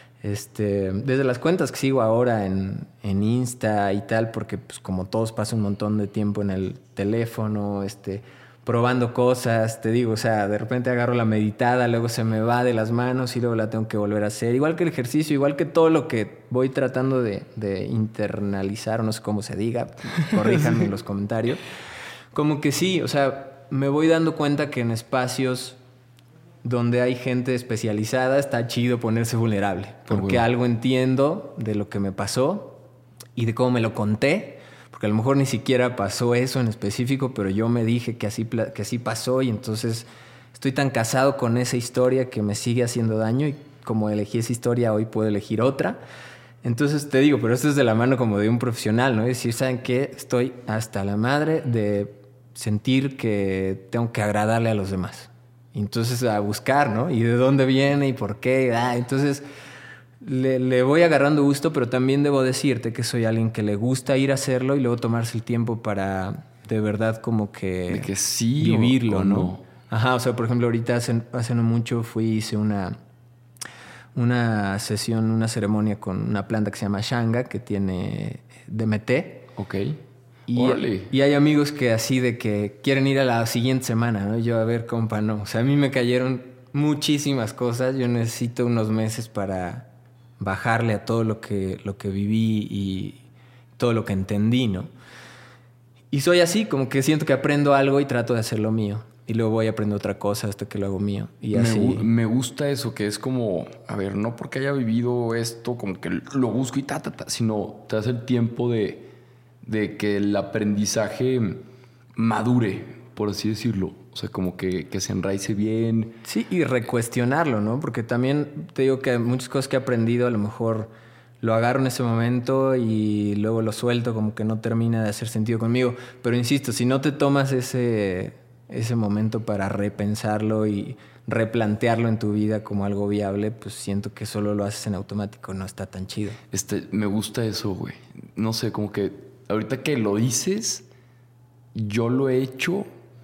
[SPEAKER 2] desde las cuentas que sigo ahora en Insta y tal, porque pues como todos paso un montón de tiempo en el teléfono, probando cosas, te digo, o sea, de repente agarro la meditada, luego se me va de las manos y luego la tengo que volver a hacer. Igual que el ejercicio, igual que todo lo que voy tratando de internalizar, o no sé cómo se diga, corríjanme en los comentarios. Como que sí, o sea, me voy dando cuenta que en espacios donde hay gente especializada está chido ponerse vulnerable, porque algo entiendo de lo que me pasó y de cómo me lo conté. Porque a lo mejor ni siquiera pasó eso en específico, pero yo me dije que así pasó y entonces estoy tan casado con esa historia que me sigue haciendo daño y como elegí esa historia hoy puedo elegir otra. Entonces te digo, pero esto es de la mano como de un profesional, ¿no? Es decir, ¿saben qué? Estoy hasta la madre de sentir que tengo que agradarle a los demás. Entonces a buscar, ¿no? ¿Y de dónde viene y por qué? Entonces... Le voy agarrando gusto, pero también debo decirte que soy alguien que le gusta ir a hacerlo y luego tomarse el tiempo para de verdad como que...
[SPEAKER 1] De que sí
[SPEAKER 2] vivirlo,
[SPEAKER 1] o
[SPEAKER 2] ¿no?
[SPEAKER 1] no.
[SPEAKER 2] Ajá, o sea, por ejemplo, ahorita hace no mucho hice una sesión, una ceremonia con una planta que se llama Shanga, que tiene DMT.
[SPEAKER 1] Ok.
[SPEAKER 2] Y hay amigos que así de que quieren ir a la siguiente semana, ¿no? Yo, a ver, compa, no. O sea, a mí me cayeron muchísimas cosas. Yo necesito unos meses para bajarle a todo lo que viví y todo lo que entendí, ¿no? Y soy así, como que siento que aprendo algo y trato de hacer lo mío. Y luego voy a aprender otra cosa hasta que lo hago mío. Y así...
[SPEAKER 1] Me gusta eso, que es como, a ver, no porque haya vivido esto, como que lo busco y sino te das el tiempo de que el aprendizaje madure, por así decirlo. O sea, como que se enraice bien.
[SPEAKER 2] Sí, y recuestionarlo, ¿no? Porque también te digo que muchas cosas que he aprendido a lo mejor lo agarro en ese momento y luego lo suelto, como que no termina de hacer sentido conmigo. Pero insisto, si no te tomas ese momento para repensarlo y replantearlo en tu vida como algo viable, pues siento que solo lo haces en automático, no está tan chido.
[SPEAKER 1] Me gusta eso, güey. No sé, como que ahorita que lo dices, yo lo he hecho,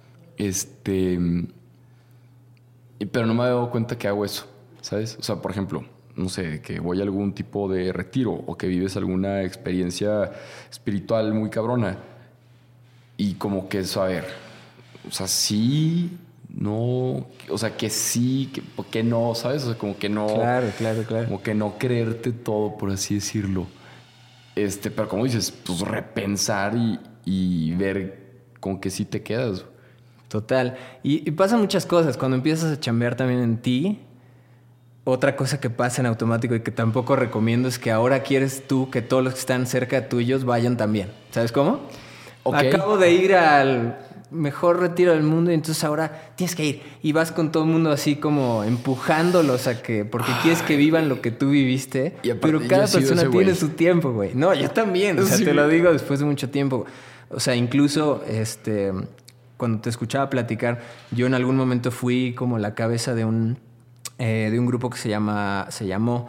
[SPEAKER 1] pero no me he dado cuenta que hago eso, ¿sabes? O sea, por ejemplo, no sé, que voy a algún tipo de retiro o que vives alguna experiencia espiritual muy cabrona y como que eso, a ver, o sea, sí, no, o sea, que sí, que, ¿por qué no? ¿Sabes? O sea, como que no...
[SPEAKER 2] Claro.
[SPEAKER 1] Como que no creerte todo, por así decirlo. Pero como dices, pues repensar y ver con qué sí te quedas.
[SPEAKER 2] Total. Y pasan muchas cosas. Cuando empiezas a chambear también en ti, otra cosa que pasa en automático y que tampoco recomiendo es que ahora quieres tú que todos los que están cerca tuyos vayan también. ¿Sabes cómo?
[SPEAKER 1] Okay.
[SPEAKER 2] Acabo de ir al mejor retiro del mundo y entonces ahora tienes que ir. Y vas con todo el mundo así como empujándolos a que... Porque quieres que vivan lo que tú viviste. Pero cada persona tiene su tiempo, güey. No, yo también. O sea, sí, te lo digo después de mucho tiempo. O sea, incluso cuando te escuchaba platicar, yo en algún momento fui como la cabeza de un grupo que se llamó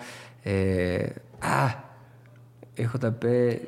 [SPEAKER 2] EJP,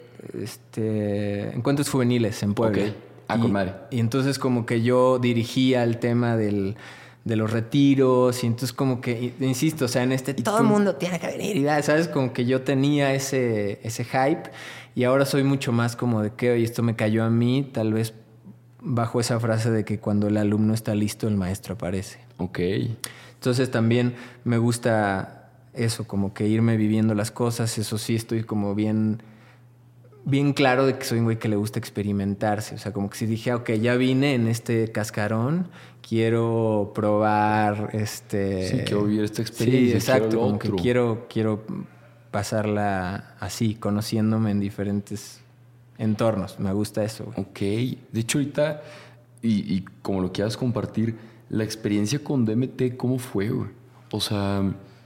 [SPEAKER 2] Encuentros Juveniles en Puebla.
[SPEAKER 1] Okay. Con madre.
[SPEAKER 2] Y entonces como que yo dirigía el tema de los retiros y entonces como que, insisto, o sea, todo el mundo tiene que venir, ¿sabes? Como que yo tenía ese hype y ahora soy mucho más como de que, oye, esto me cayó a mí, tal vez bajo esa frase de que cuando el alumno está listo, el maestro aparece.
[SPEAKER 1] Ok.
[SPEAKER 2] Entonces también me gusta eso, como que irme viviendo las cosas. Eso sí, estoy como bien claro de que soy un güey que le gusta experimentarse. O sea, como que si dije, ok, ya vine en este cascarón, quiero probar
[SPEAKER 1] Sí, quiero vivir esta experiencia.
[SPEAKER 2] Sí, exacto, como que quiero pasarla así, conociéndome en diferentes entornos. Me gusta eso, güey.
[SPEAKER 1] Ok. De hecho, ahorita, y como lo quieras compartir, la experiencia con DMT, ¿cómo fue, güey? O sea,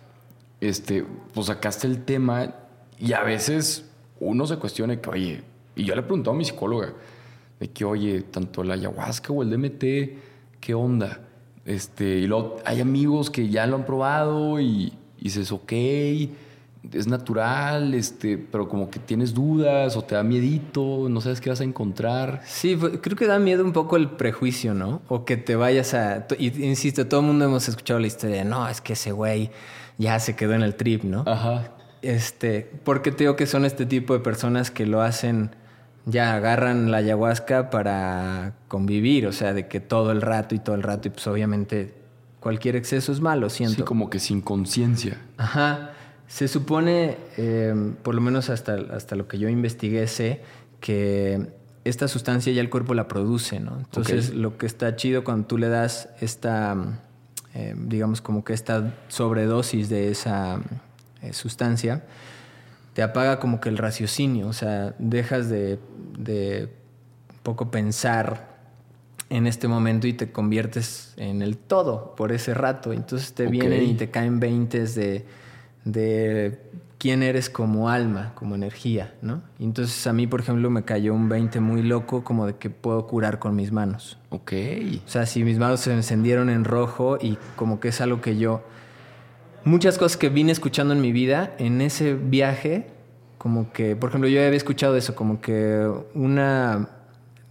[SPEAKER 1] pues sacaste el tema y a veces uno se cuestiona que, oye, y yo le he preguntado a mi psicóloga, de que, oye, tanto la ayahuasca o el DMT, ¿qué onda? Y luego hay amigos que ya lo han probado y dices, ok, es natural, pero como que tienes dudas o te da miedito, no sabes qué vas a encontrar.
[SPEAKER 2] Sí, creo que da miedo un poco el prejuicio, ¿no? O que te vayas insisto, todo el mundo hemos escuchado la historia de, no, es que ese güey ya se quedó en el trip, ¿no?
[SPEAKER 1] Ajá.
[SPEAKER 2] Porque te digo que son este tipo de personas que lo hacen, ya agarran la ayahuasca para convivir, o sea, de que todo el rato y pues obviamente cualquier exceso es malo, siento.
[SPEAKER 1] Sí, como que sin conciencia.
[SPEAKER 2] Ajá. Se supone, por lo menos hasta lo que yo investigué, sé que esta sustancia ya el cuerpo la produce, ¿no? Entonces, okay, lo que está chido cuando tú le das esta, digamos como que esta sobredosis de esa sustancia, te apaga como que el raciocinio, o sea, dejas de poco pensar en este momento y te conviertes en el todo por ese rato. Entonces te vienen y te caen veintes de quién eres como alma, como energía, ¿no? Y entonces a mí, por ejemplo, me cayó un 20 muy loco como de que puedo curar con mis manos.
[SPEAKER 1] Ok.
[SPEAKER 2] O sea, si mis manos se encendieron en rojo y como que es algo que yo... Muchas cosas que vine escuchando en mi vida, en ese viaje, como que... Por ejemplo, yo había escuchado eso, como que una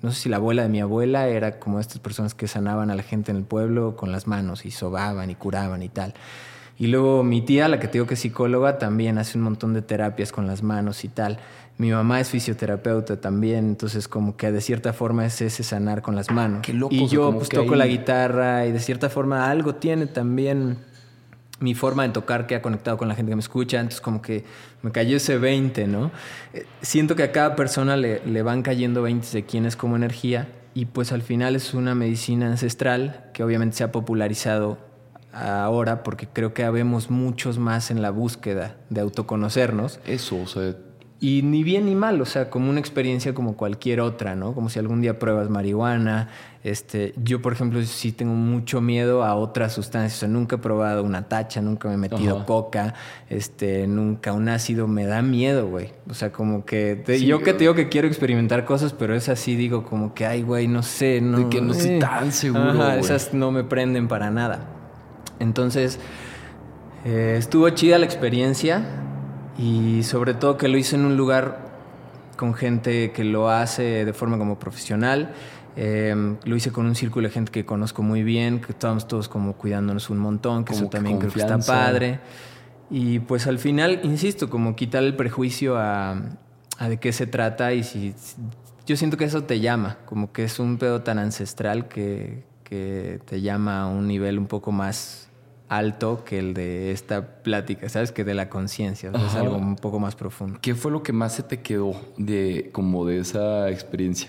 [SPEAKER 2] no sé si la abuela de mi abuela era como estas personas que sanaban a la gente en el pueblo con las manos y sobaban y curaban y tal. Y luego mi tía, la que te digo que es psicóloga, también hace un montón de terapias con las manos y tal. Mi mamá es fisioterapeuta también, entonces como que de cierta forma es ese sanar con las manos.
[SPEAKER 1] Qué loco.
[SPEAKER 2] Y
[SPEAKER 1] o sea,
[SPEAKER 2] yo
[SPEAKER 1] como
[SPEAKER 2] pues
[SPEAKER 1] que
[SPEAKER 2] toco
[SPEAKER 1] ahí-
[SPEAKER 2] la guitarra y de cierta forma algo tiene también mi forma de tocar que ha conectado con la gente que me escucha. Entonces como que me cayó ese 20, ¿no? Siento que a cada persona le van cayendo 20 de quién es como energía y pues al final es una medicina ancestral que obviamente se ha popularizado ahora porque creo que habemos muchos más en la búsqueda de autoconocernos.
[SPEAKER 1] Eso, o sea...
[SPEAKER 2] Y ni bien ni mal, o sea, como una experiencia como cualquier otra, ¿no? Como si algún día pruebas marihuana. Yo, por ejemplo, sí tengo mucho miedo a otras sustancias. O sea, nunca he probado una tacha, nunca me he metido
[SPEAKER 1] Ajá.
[SPEAKER 2] coca, nunca un ácido. Me da miedo, güey. O sea, como que...
[SPEAKER 1] Sí,
[SPEAKER 2] yo que te digo que quiero experimentar cosas, pero es así, digo, como que, ay, güey, no sé, no...
[SPEAKER 1] De que no estoy tan seguro, güey.
[SPEAKER 2] Esas no me prenden para nada. Entonces, estuvo chida la experiencia. Y sobre todo que lo hice en un lugar con gente que lo hace de forma como profesional. Lo hice con un círculo de gente que conozco muy bien, que estábamos todos como cuidándonos un montón, que
[SPEAKER 1] Como
[SPEAKER 2] eso
[SPEAKER 1] que
[SPEAKER 2] también creo que está
[SPEAKER 1] confianza.
[SPEAKER 2] padre. Y pues al final, insisto, como quitar el prejuicio a de qué se trata y yo siento que eso te llama, como que es un pedo tan ancestral que te llama a un nivel un poco más alto que el de esta plática, ¿sabes? Que de la conciencia, o sea, es
[SPEAKER 1] Ajá.
[SPEAKER 2] algo un poco más profundo.
[SPEAKER 1] ¿Qué fue lo que más se te quedó de esa experiencia?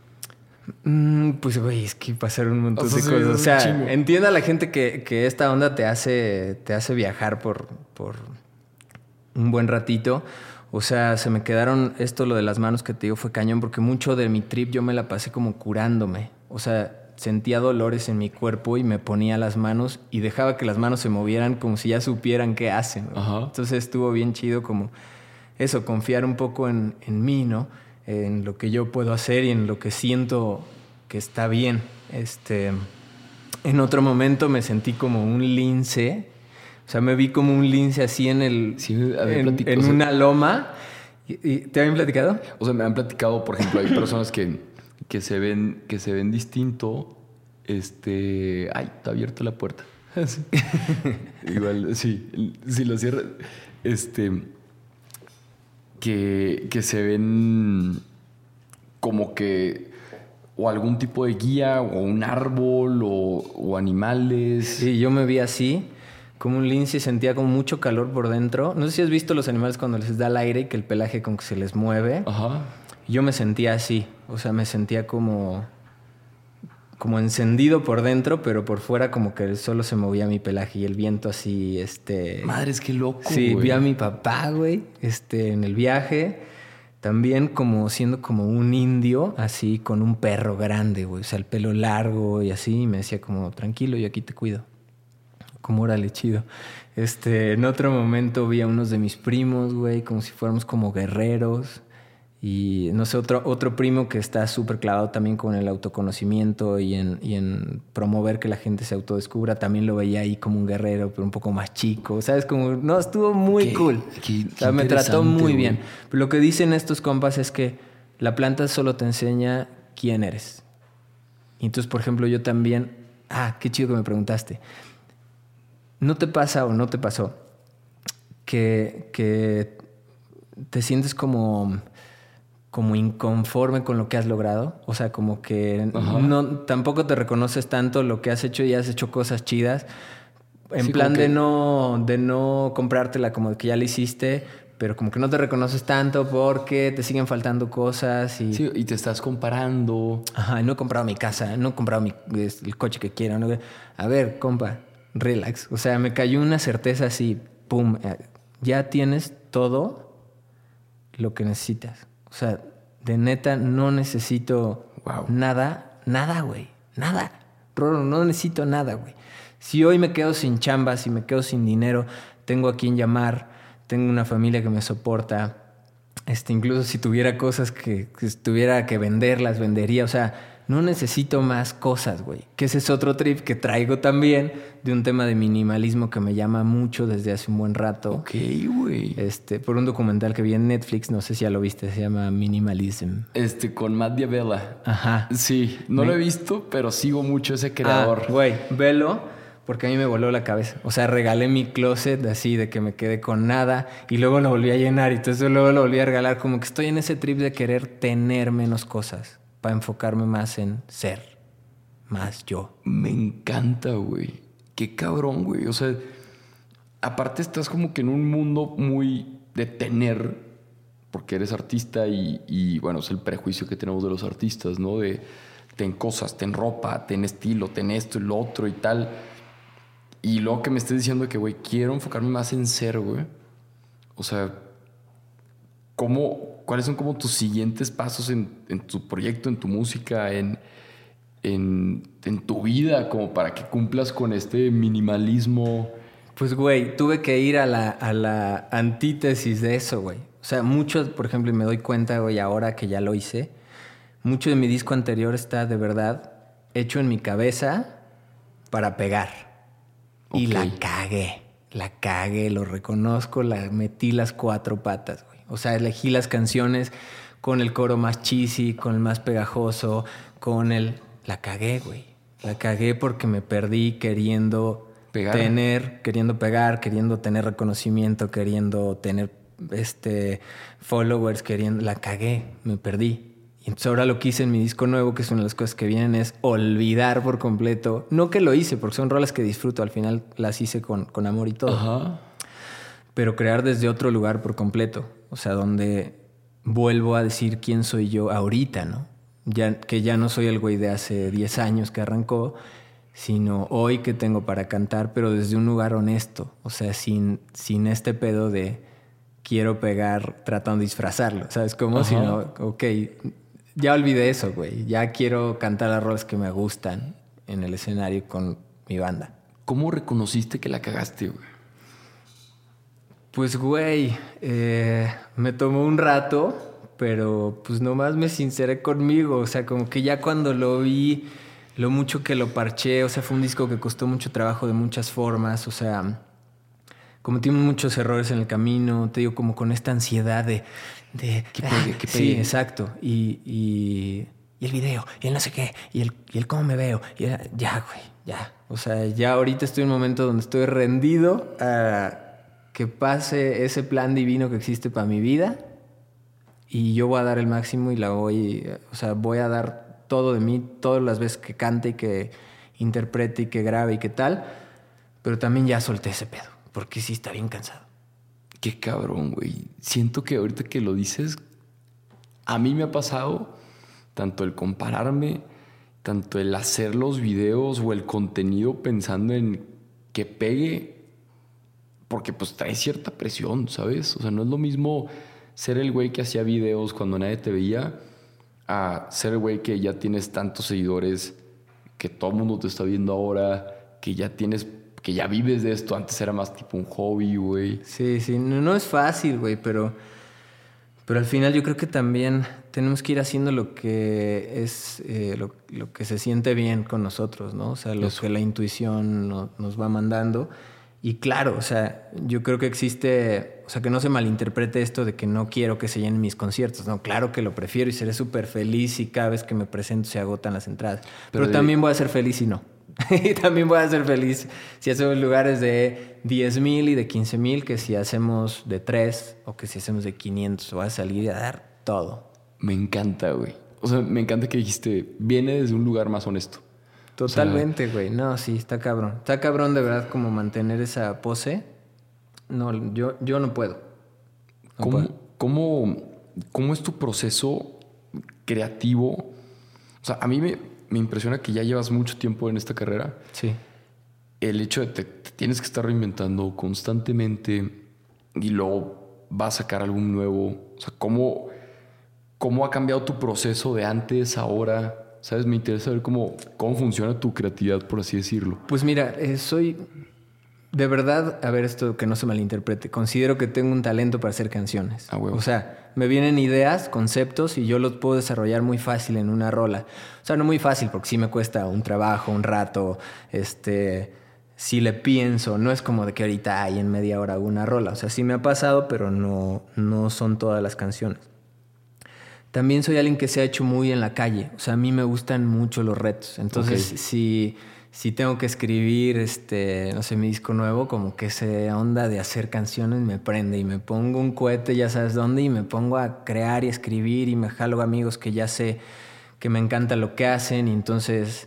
[SPEAKER 2] Pues, güey, es que pasaron un montón
[SPEAKER 1] O sea,
[SPEAKER 2] de
[SPEAKER 1] sí,
[SPEAKER 2] cosas.
[SPEAKER 1] es
[SPEAKER 2] O
[SPEAKER 1] un
[SPEAKER 2] sea,
[SPEAKER 1] chingo.
[SPEAKER 2] entienda a la gente que esta onda te hace viajar por un buen ratito. O sea, se me quedaron... Esto, lo de las manos que te digo, fue cañón, porque mucho de mi trip yo me la pasé como curándome. O sea, sentía dolores en mi cuerpo y me ponía las manos y dejaba que las manos se movieran como si ya supieran qué hacen, ¿no?
[SPEAKER 1] Ajá.
[SPEAKER 2] Entonces estuvo bien chido como eso, confiar un poco en mí, ¿no? En lo que yo puedo hacer y en lo que siento que está bien. En otro momento me sentí como un lince. O sea, me vi como un lince así en el...
[SPEAKER 1] Sí, había
[SPEAKER 2] en
[SPEAKER 1] platicado, o sea-
[SPEAKER 2] una loma. ¿Y te habían platicado?
[SPEAKER 1] O sea, me han platicado, por ejemplo, hay personas que se ven distinto. Ay, está abierta la puerta. Sí. Igual, sí, si lo cierras. Que se ven como que o algún tipo de guía o un árbol o animales.
[SPEAKER 2] Sí, yo me vi así, como un lince y sentía como mucho calor por dentro. No sé si has visto los animales cuando les da el aire y que el pelaje como que se les mueve.
[SPEAKER 1] Ajá.
[SPEAKER 2] Yo me sentía así, o sea, me sentía como encendido por dentro, pero por fuera como que solo se movía mi pelaje y el viento así,
[SPEAKER 1] Madres, qué loco,
[SPEAKER 2] Sí,
[SPEAKER 1] güey.
[SPEAKER 2] vi a mi papá, güey, en el viaje, también como siendo como un indio, así con un perro grande, güey, o sea, el pelo largo y así, y me decía como, tranquilo, yo aquí te cuido. Como órale, chido. En otro momento vi a unos de mis primos, güey, como si fuéramos como guerreros. Y no sé, otro primo que está súper clavado también con el autoconocimiento y en promover que la gente se autodescubra. También lo veía ahí como un guerrero, pero un poco más chico. ¿Sabes? Como, no, estuvo muy cool. O sea, me trató muy bien. Pero lo que dicen estos compas es que la planta solo te enseña quién eres. Y entonces, por ejemplo, yo también... qué chido que me preguntaste. ¿No te pasa o no te pasó que te sientes como inconforme con lo que has logrado? O sea, como que tampoco te reconoces tanto lo que has hecho y has hecho cosas chidas. En plan de no comprártela como que ya la hiciste, pero como que no te reconoces tanto porque te siguen faltando cosas.
[SPEAKER 1] Sí, y te estás comparando.
[SPEAKER 2] Ajá, no he comprado mi casa, no he comprado el coche que quiero. No. A ver, compa, relax. O sea, me cayó una certeza así, pum, ya tienes todo lo que necesitas. O sea, de neta no necesito nada, güey, nada. Roro, no necesito nada, güey. Si hoy me quedo sin chamba, si me quedo sin dinero, tengo a quien llamar, tengo una familia que me soporta. Incluso si tuviera cosas que tuviera que vender, las vendería. O sea, no necesito más cosas, güey. Que ese es otro trip que traigo también de un tema de minimalismo que me llama mucho desde hace un buen rato.
[SPEAKER 1] Ok, güey.
[SPEAKER 2] Por un documental que vi en Netflix, no sé si ya lo viste, se llama Minimalism.
[SPEAKER 1] Con Matt Diabella.
[SPEAKER 2] Ajá.
[SPEAKER 1] Sí, no lo he visto, pero sigo mucho ese creador.
[SPEAKER 2] Güey, velo, porque a mí me voló la cabeza. O sea, regalé mi closet así de que me quedé con nada y luego lo volví a llenar y entonces luego lo volví a regalar. Como que estoy en ese trip de querer tener menos cosas para enfocarme más en ser más yo.
[SPEAKER 1] Me encanta, güey. Qué cabrón, güey. O sea, aparte estás como que en un mundo muy de tener, porque eres artista y bueno, es el prejuicio que tenemos de los artistas, ¿no? De ten cosas, ten ropa, ten estilo, ten esto y lo otro y tal. Y luego que me estés diciendo que, güey, quiero enfocarme más en ser, güey. O sea, ¿cuáles son como tus siguientes pasos en tu proyecto, en tu música, en tu vida, como para que cumplas con este minimalismo?
[SPEAKER 2] Pues, güey, tuve que ir a la antítesis de eso, güey. O sea, mucho, por ejemplo, y me doy cuenta, güey, ahora que ya lo hice, mucho de mi disco anterior está de verdad hecho en mi cabeza para pegar. Y
[SPEAKER 1] Ok.
[SPEAKER 2] la cagué, lo reconozco, metí las 4 patas, güey. O sea, elegí las canciones con el coro más cheesy, con el más pegajoso, La cagué, güey. La cagué porque me perdí queriendo
[SPEAKER 1] Pegar.
[SPEAKER 2] queriendo pegar, queriendo tener reconocimiento, queriendo tener followers, La cagué, me perdí. Y entonces ahora lo que hice en mi disco nuevo, que es una de las cosas que vienen, es olvidar por completo. No que lo hice, porque son rolas que disfruto. Al final las hice con amor y todo.
[SPEAKER 1] Ajá.
[SPEAKER 2] Pero crear desde otro lugar por completo. O sea, donde vuelvo a decir quién soy yo ahorita, ¿no? Que ya no soy el güey de hace 10 años que arrancó, sino hoy que tengo para cantar, pero desde un lugar honesto. O sea, sin este pedo de quiero pegar tratando de disfrazarlo. ¿Sabes cómo?
[SPEAKER 1] Ajá.
[SPEAKER 2] Sino, ok, ya olvidé eso, güey. Ya quiero cantar las rolas que me gustan en el escenario con mi banda.
[SPEAKER 1] ¿Cómo reconociste que la cagaste, güey?
[SPEAKER 2] Pues, güey, me tomó un rato, pero pues nomás me sinceré conmigo. O sea, como que ya cuando lo vi, lo mucho que lo parché, o sea, fue un disco que costó mucho trabajo de muchas formas. O sea, cometí muchos errores en el camino, te digo, como con esta ansiedad de
[SPEAKER 1] Que pegue.
[SPEAKER 2] Sí, exacto. Y el video, y el no sé qué, y el cómo me veo. Ya, güey, ya. O sea, ya ahorita estoy en un momento donde estoy rendido a que pase ese plan divino que existe para mi vida y yo voy a dar el máximo y voy a dar todo de mí todas las veces que cante y que interprete y que grabe y que tal, pero también ya solté ese pedo, porque sí está bien cansado.
[SPEAKER 1] Qué cabrón, güey. Siento que ahorita que lo dices, a mí me ha pasado tanto el compararme, tanto el hacer los videos o el contenido pensando en que pegue, porque pues trae cierta presión, ¿sabes? O sea, no es lo mismo ser el güey que hacía videos cuando nadie te veía a ser el güey que ya tienes tantos seguidores, que todo el mundo te está viendo ahora, que ya vives de esto. Antes era más tipo un hobby, güey.
[SPEAKER 2] Sí, no es fácil, güey, pero al final yo creo que también tenemos que ir haciendo lo que es lo que se siente bien con nosotros, ¿no? O sea, lo que la intuición nos va mandando. Y claro, o sea, yo creo que existe, o sea, que no se malinterprete esto de que no quiero que se llenen mis conciertos, ¿no? Claro que lo prefiero y seré súper feliz si cada vez que me presento se agotan las entradas. Pero también voy a ser feliz si no. Y también voy a ser feliz si hacemos lugares de 10,000 y de 15,000 que si hacemos de 3 o que si hacemos de 500. Voy a salir a dar todo.
[SPEAKER 1] Me encanta, güey. O sea, me encanta que dijiste, viene desde un lugar más honesto.
[SPEAKER 2] Totalmente, güey. No, sí, está cabrón. Está cabrón de verdad como mantener esa pose. No, yo no puedo.
[SPEAKER 1] ¿Cómo es tu proceso creativo? O sea, a mí me impresiona que ya llevas mucho tiempo en esta carrera.
[SPEAKER 2] Sí.
[SPEAKER 1] El hecho de que te tienes que estar reinventando constantemente y luego vas a sacar algo nuevo. O sea, ¿cómo ha cambiado tu proceso de antes, ahora? ¿Sabes? Me interesa ver cómo funciona tu creatividad, por así decirlo.
[SPEAKER 2] Pues mira, De verdad, a ver, esto que no se malinterprete. Considero que tengo un talento para hacer canciones.
[SPEAKER 1] Ah, huevo.
[SPEAKER 2] O sea, me vienen ideas, conceptos y yo los puedo desarrollar muy fácil en una rola. O sea, no muy fácil porque sí me cuesta un trabajo, un rato. Si le pienso, no es como de que ahorita hay en media hora hago una rola. O sea, sí me ha pasado, pero no son todas las canciones. También soy alguien que se ha hecho muy en la calle. O sea, a mí me gustan mucho los retos. Entonces, si tengo que escribir, no sé, mi disco nuevo, como que esa onda de hacer canciones me prende y me pongo un cohete, ya sabes dónde, y me pongo a crear y escribir y me jalo amigos que ya sé que me encanta lo que hacen y entonces,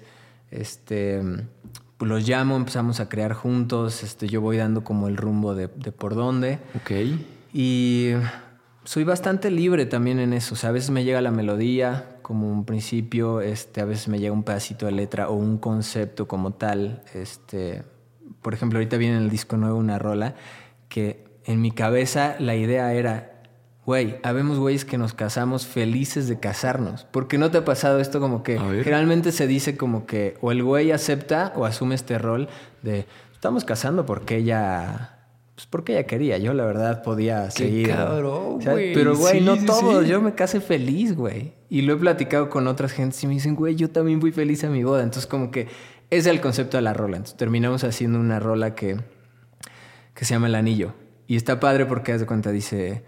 [SPEAKER 2] pues los llamo, empezamos a crear juntos, yo voy dando como el rumbo de por dónde.
[SPEAKER 1] Ok.
[SPEAKER 2] Y soy bastante libre también en eso. O sea, a veces me llega la melodía como un principio, a veces me llega un pedacito de letra o un concepto como tal. Por ejemplo, ahorita viene en el disco nuevo una rola que en mi cabeza la idea era, güey, habemos güeyes que nos casamos felices de casarnos. ¿Por qué no te ha pasado esto como que generalmente se dice como que o el güey acepta o asume este rol de estamos casando porque ella... Pues porque ella quería. Yo, la verdad, podía seguir.
[SPEAKER 1] Qué cabrón, güey.
[SPEAKER 2] Pero, güey,
[SPEAKER 1] sí,
[SPEAKER 2] no
[SPEAKER 1] sí,
[SPEAKER 2] todos.
[SPEAKER 1] sí.
[SPEAKER 2] Yo me casé feliz, güey. Y lo he platicado con otras gentes y me dicen, güey, yo también fui feliz a mi boda. Entonces, como que ese es el concepto de la rola. Entonces, terminamos haciendo una rola que se llama El Anillo. Y está padre porque, haz de cuenta, dice...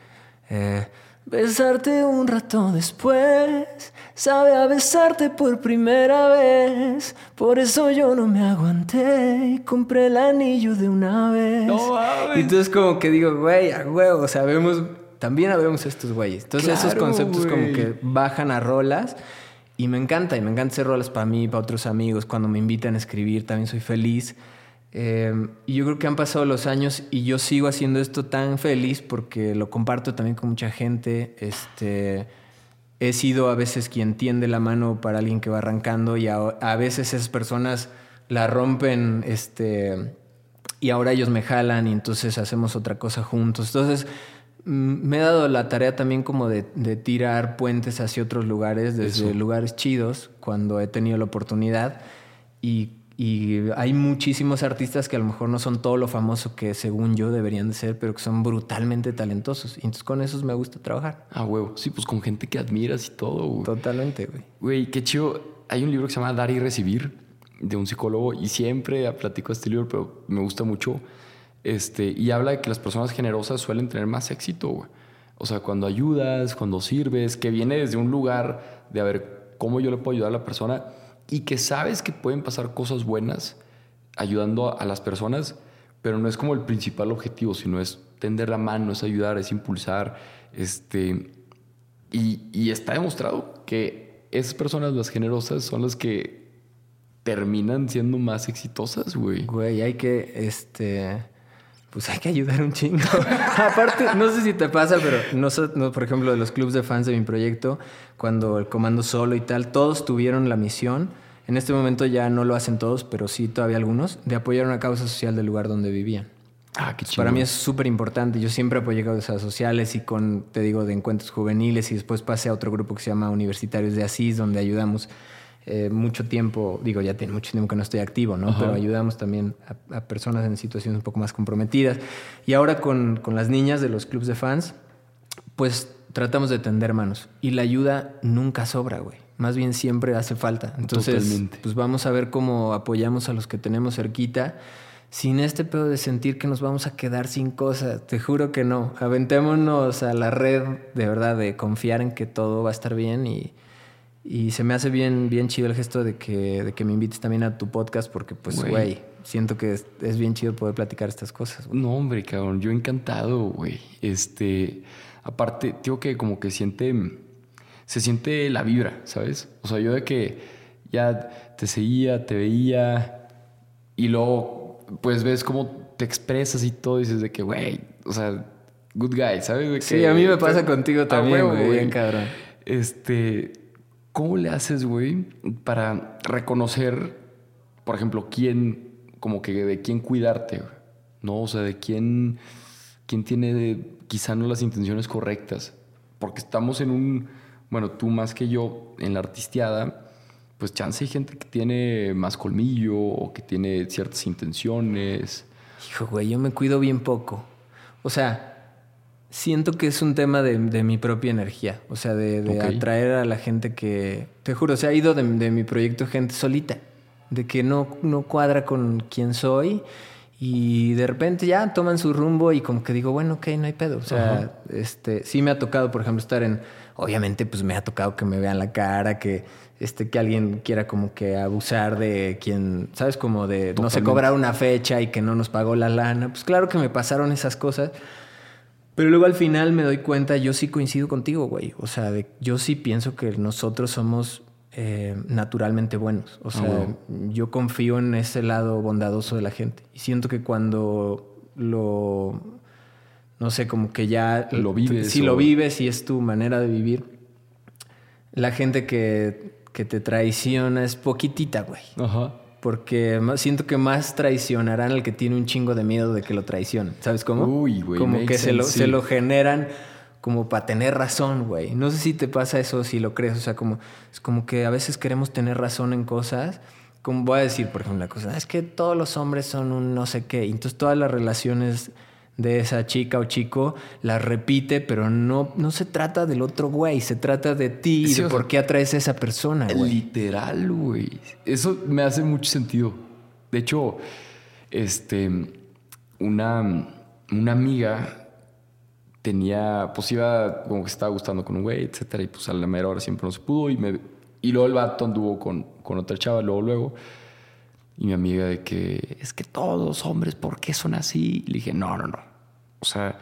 [SPEAKER 2] besarte un rato después, sabe a besarte por primera vez. Por eso yo no me aguanté y compré el anillo de una vez.
[SPEAKER 1] No mames.
[SPEAKER 2] Y entonces como que digo, güey, a huevo, o sea, también habemos estos güeyes. Entonces
[SPEAKER 1] Claro,
[SPEAKER 2] esos conceptos
[SPEAKER 1] güey.
[SPEAKER 2] como que bajan a rolas. Y me encanta hacer rolas para mí, para otros amigos. Cuando me invitan a escribir también soy feliz. Y yo creo que han pasado los años y yo sigo haciendo esto tan feliz porque lo comparto también con mucha gente. He sido a veces quien tiende la mano para alguien que va arrancando y a veces esas personas la rompen y ahora ellos me jalan y entonces hacemos otra cosa juntos. Entonces me he dado la tarea también como de tirar puentes hacia otros lugares, desde lugares chidos cuando he tenido la oportunidad y hay muchísimos artistas que a lo mejor no son todo lo famoso que según yo deberían de ser, pero que son brutalmente talentosos. Y entonces con esos me gusta trabajar.
[SPEAKER 1] Ah, huevo. Sí, pues con gente que admiras y todo, güey.
[SPEAKER 2] Totalmente, güey.
[SPEAKER 1] Güey, qué chido. Hay un libro que se llama Dar y Recibir, de un psicólogo, y siempre platico este libro, pero me gusta mucho. Y habla de que las personas generosas suelen tener más éxito, güey. O sea, cuando ayudas, cuando sirves, que viene desde un lugar de a ver cómo yo le puedo ayudar a la persona y que sabes que pueden pasar cosas buenas ayudando a las personas, pero no es como el principal objetivo, sino es tender la mano, es ayudar, es impulsar. Y está demostrado que esas personas, las generosas, son las que terminan siendo más exitosas, güey.
[SPEAKER 2] Güey, hay que, pues hay que ayudar un chingo. Aparte, no sé si te pasa, pero no, por ejemplo, de los clubs de fans de mi proyecto, cuando el Comando Solo y tal, todos tuvieron la misión. En este momento ya no lo hacen todos, pero sí todavía algunos, de apoyar una causa social del lugar donde vivían.
[SPEAKER 1] Ah, qué chido.
[SPEAKER 2] Para mí es súper importante. Yo siempre apoyé causas sociales y te digo, de encuentros juveniles y después pasé a otro grupo que se llama Universitarios de Asís, donde ayudamos mucho tiempo, digo, ya tiene mucho tiempo que no estoy activo, ¿no? Ajá. Pero ayudamos también a personas en situaciones un poco más comprometidas. Y ahora con las niñas de los clubs de fans, pues tratamos de tender manos. Y la ayuda nunca sobra, güey. Más bien siempre hace falta. Entonces, totalmente. Pues vamos a ver cómo apoyamos a los que tenemos cerquita, sin este pedo de sentir que nos vamos a quedar sin cosas. Te juro que no. Aventémonos a la red, de verdad, de confiar en que todo va a estar bien y se me hace bien chido el gesto de que me invites también a tu podcast porque, pues, güey, siento que es bien chido poder platicar estas cosas, güey.
[SPEAKER 1] No, hombre, cabrón, yo encantado, güey. Aparte, digo que como que se siente la vibra, ¿sabes? O sea, yo de que ya te seguía, te veía y luego, pues, ves cómo te expresas y todo y dices de que, güey, o sea, good guy, ¿sabes? De que,
[SPEAKER 2] sí, a mí me pasa contigo también, güey, bien cabrón.
[SPEAKER 1] ¿Cómo le haces, güey, para reconocer, por ejemplo, como que de quién cuidarte, güey? ¿No? O sea, de quién tiene quizá no las intenciones correctas. Porque estamos bueno, tú más que yo, en la artisteada, pues chance hay gente que tiene más colmillo o que tiene ciertas intenciones.
[SPEAKER 2] Hijo, güey, yo me cuido bien poco. O sea, siento que es un tema de mi propia energía. O sea, de atraer a la gente que... Te juro, se ha ido de mi proyecto gente solita. De que no cuadra con quién soy. Y de repente ya toman su rumbo y como que digo, bueno, ok, no hay pedo. O sea, sí me ha tocado, por ejemplo, estar en... Obviamente, pues me ha tocado que me vean la cara, que alguien quiera como que abusar de quien, ¿sabes? Como de, totalmente, no sé, cobrar una fecha y que no nos pagó la lana. Pues claro que me pasaron esas cosas. Pero luego al final me doy cuenta, yo sí coincido contigo, güey. O sea, yo sí pienso que nosotros somos naturalmente buenos. O sea, yo confío en ese lado bondadoso de la gente. Y siento que cuando no sé, como que ya...
[SPEAKER 1] Lo vives.
[SPEAKER 2] Si lo vives y es tu manera de vivir, la gente que te traiciona es poquitita, güey.
[SPEAKER 1] Ajá.
[SPEAKER 2] Porque siento que más traicionarán al que tiene un chingo de miedo de que lo traicionen. ¿Sabes cómo?
[SPEAKER 1] Uy, güey.
[SPEAKER 2] Como que se lo generan como para tener razón, güey. No sé si te pasa eso, si lo crees. O sea, es como que a veces queremos tener razón en cosas. Como voy a decir, por ejemplo, la cosa, es que todos los hombres son un no sé qué. Entonces todas las relaciones de esa chica o chico las repite, pero no se trata del otro güey, se trata de ti y de por qué atraes a esa persona, güey.
[SPEAKER 1] Literal, güey. Eso me hace mucho sentido. De hecho, una amiga tenía, pues iba como que estaba gustando con un güey, etcétera, y pues a la mera hora siempre no se pudo y luego el vato anduvo con otra chava, luego. Y mi amiga de que, es que todos los hombres, ¿por qué son así? Y le dije, no. O sea,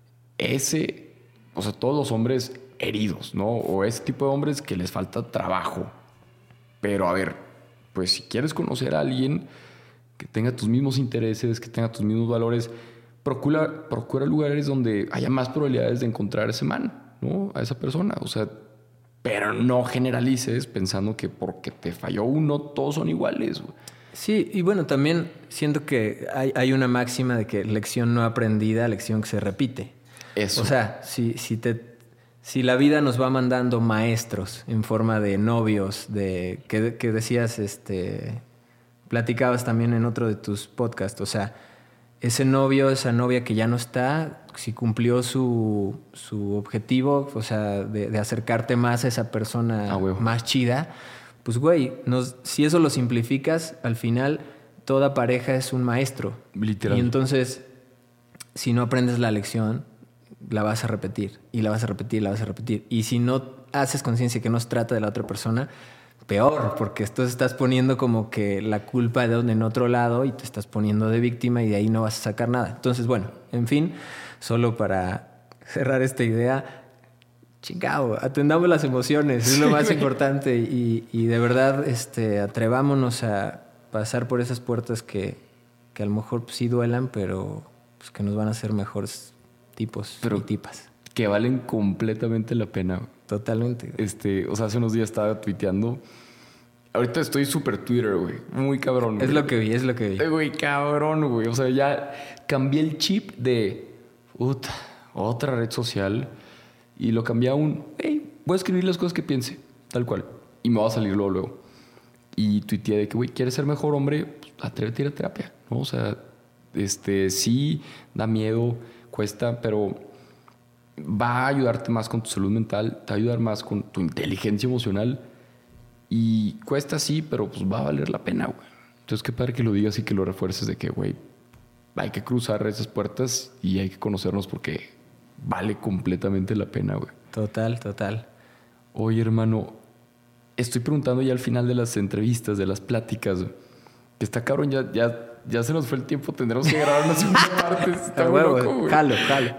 [SPEAKER 1] todos los hombres heridos, ¿no? O ese tipo de hombres que les falta trabajo. Pero a ver, pues si quieres conocer a alguien que tenga tus mismos intereses, que tenga tus mismos valores, procura lugares donde haya más probabilidades de encontrar a ese man, ¿no? A esa persona. O sea, pero no generalices pensando que porque te falló uno, todos son iguales, güey.
[SPEAKER 2] Sí, y bueno, también siento que hay una máxima de que lección no aprendida, lección que se repite.
[SPEAKER 1] Eso.
[SPEAKER 2] O sea, si la vida nos va mandando maestros en forma de novios, que decías, platicabas también en otro de tus podcasts, o sea, ese novio, esa novia que ya no está, si cumplió su objetivo, o sea, de acercarte más a esa persona más chida, pues güey, si eso lo simplificas, al final toda pareja es un maestro.
[SPEAKER 1] Literal.
[SPEAKER 2] Y entonces, si no aprendes la lección, la vas a repetir, y la vas a repetir, y la vas a repetir. Y si no haces conciencia que no se trata de la otra persona, peor, porque entonces estás poniendo como que la culpa en otro lado y te estás poniendo de víctima y de ahí no vas a sacar nada. Entonces, bueno, en fin, solo para cerrar esta idea, chingao, atendamos las emociones, es lo más importante y de verdad atrevámonos a pasar por esas puertas que a lo mejor pues, sí duelan, pero pues, que nos van a hacer mejores tipos y tipas.
[SPEAKER 1] Que valen completamente la pena.
[SPEAKER 2] Totalmente.
[SPEAKER 1] O sea, hace unos días estaba tuiteando. Ahorita estoy súper Twitter, güey. Muy cabrón, güey.
[SPEAKER 2] Es lo que vi.
[SPEAKER 1] Güey, cabrón, güey. O sea, ya cambié el chip de... otra red social... Y lo cambié a voy a escribir las cosas que piense, tal cual. Y me va a salir luego. Y tuiteé de que, güey, ¿quieres ser mejor hombre? Pues, atrévete a ir a terapia, ¿no? O sea, sí, da miedo, cuesta, pero va a ayudarte más con tu salud mental, te va a ayudar más con tu inteligencia emocional. Y cuesta, sí, pero pues va a valer la pena, güey. Entonces, qué padre que lo digas y que lo refuerces de que, güey, hay que cruzar esas puertas y hay que conocernos porque... vale completamente la pena, güey.
[SPEAKER 2] Total.
[SPEAKER 1] Oye, hermano, estoy preguntando ya al final de las entrevistas, de las pláticas, que está cabrón, ya se nos fue el tiempo, tendremos que grabar una segunda parte. Está muy loco, güey.
[SPEAKER 2] Jalo.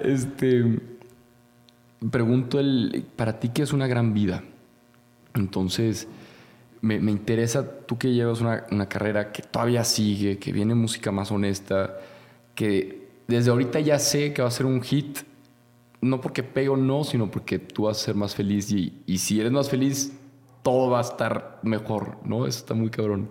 [SPEAKER 1] Pregunto para ti, ¿qué es una gran vida? Entonces, me interesa, tú que llevas una carrera que todavía sigue, que viene música más honesta, que desde ahorita ya sé que va a ser un hit, no porque pegue o no, sino porque tú vas a ser más feliz y si eres más feliz, todo va a estar mejor, ¿no? Eso está muy cabrón.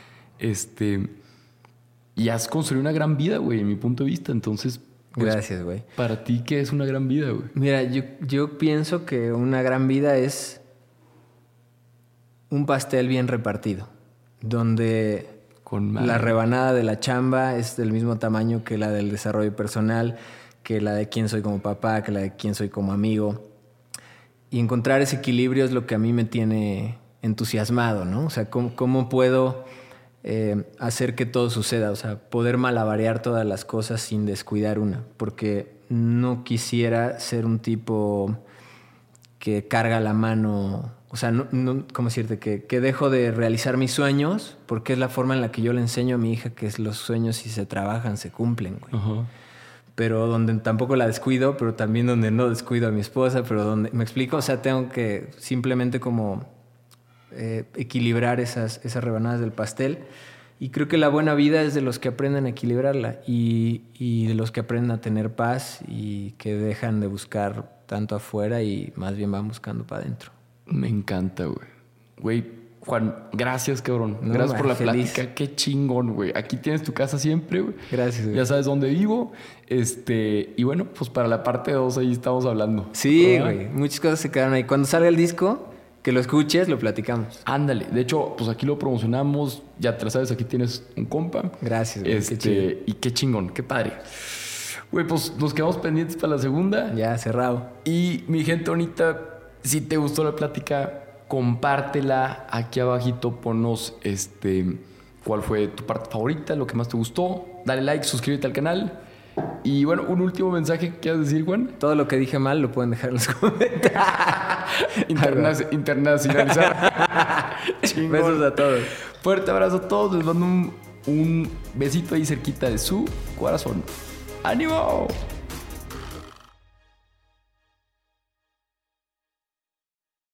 [SPEAKER 1] Y has construido una gran vida, güey, en mi punto de vista. Entonces, pues,
[SPEAKER 2] gracias, güey.
[SPEAKER 1] Para ti, ¿qué es una gran vida, güey?
[SPEAKER 2] Mira, yo pienso que una gran vida es un pastel bien repartido, donde
[SPEAKER 1] Con madre.
[SPEAKER 2] La rebanada de la chamba es del mismo tamaño que la del desarrollo personal, que la de quién soy como papá, que la de quién soy como amigo. Y encontrar ese equilibrio es lo que a mí me tiene entusiasmado, ¿no? O sea, ¿cómo puedo hacer que todo suceda? O sea, poder malabarear todas las cosas sin descuidar una. Porque no quisiera ser un tipo que carga la mano. O sea, ¿cómo decirte? Que dejo de realizar mis sueños porque es la forma en la que yo le enseño a mi hija que los sueños, si se trabajan, se cumplen, güey.
[SPEAKER 1] Ajá.
[SPEAKER 2] Pero donde tampoco la descuido, pero también donde no descuido a mi esposa, pero donde... ¿Me explico? O sea, tengo que simplemente como equilibrar esas rebanadas del pastel. Y creo que la buena vida es de los que aprenden a equilibrarla y de los que aprenden a tener paz y que dejan de buscar tanto afuera y más bien van buscando para adentro.
[SPEAKER 1] Me encanta, güey. Güey, Juan, gracias, cabrón.
[SPEAKER 2] No,
[SPEAKER 1] gracias por la
[SPEAKER 2] feliz.
[SPEAKER 1] plática. Qué chingón, güey. Aquí tienes tu casa siempre, güey.
[SPEAKER 2] Gracias, güey.
[SPEAKER 1] Ya sabes dónde vivo. Y bueno, pues para la parte 2 ahí estamos hablando.
[SPEAKER 2] Sí,
[SPEAKER 1] ¿verdad?
[SPEAKER 2] güey. Muchas cosas se quedaron ahí. Cuando salga el disco, que lo escuches, lo platicamos.
[SPEAKER 1] Ándale. De hecho, pues aquí lo promocionamos. Ya te la sabes, aquí tienes un compa.
[SPEAKER 2] Gracias, güey. Qué chido.
[SPEAKER 1] Y qué chingón, qué padre. Güey, pues nos quedamos pendientes para la segunda.
[SPEAKER 2] Ya, cerrado.
[SPEAKER 1] Y mi gente bonita, si te gustó la plática, compártela. Aquí abajito ponnos cuál fue tu parte favorita, lo que más te gustó. Dale like, suscríbete al canal. Y bueno, un último mensaje que quieras decir, Juan.
[SPEAKER 2] Todo lo que dije mal lo pueden dejar en los comentarios.
[SPEAKER 1] Internacionalizar. Chingón.
[SPEAKER 2] Besos a todos.
[SPEAKER 1] Fuerte abrazo a todos. Les mando un besito ahí cerquita de su corazón. ¡Ánimo!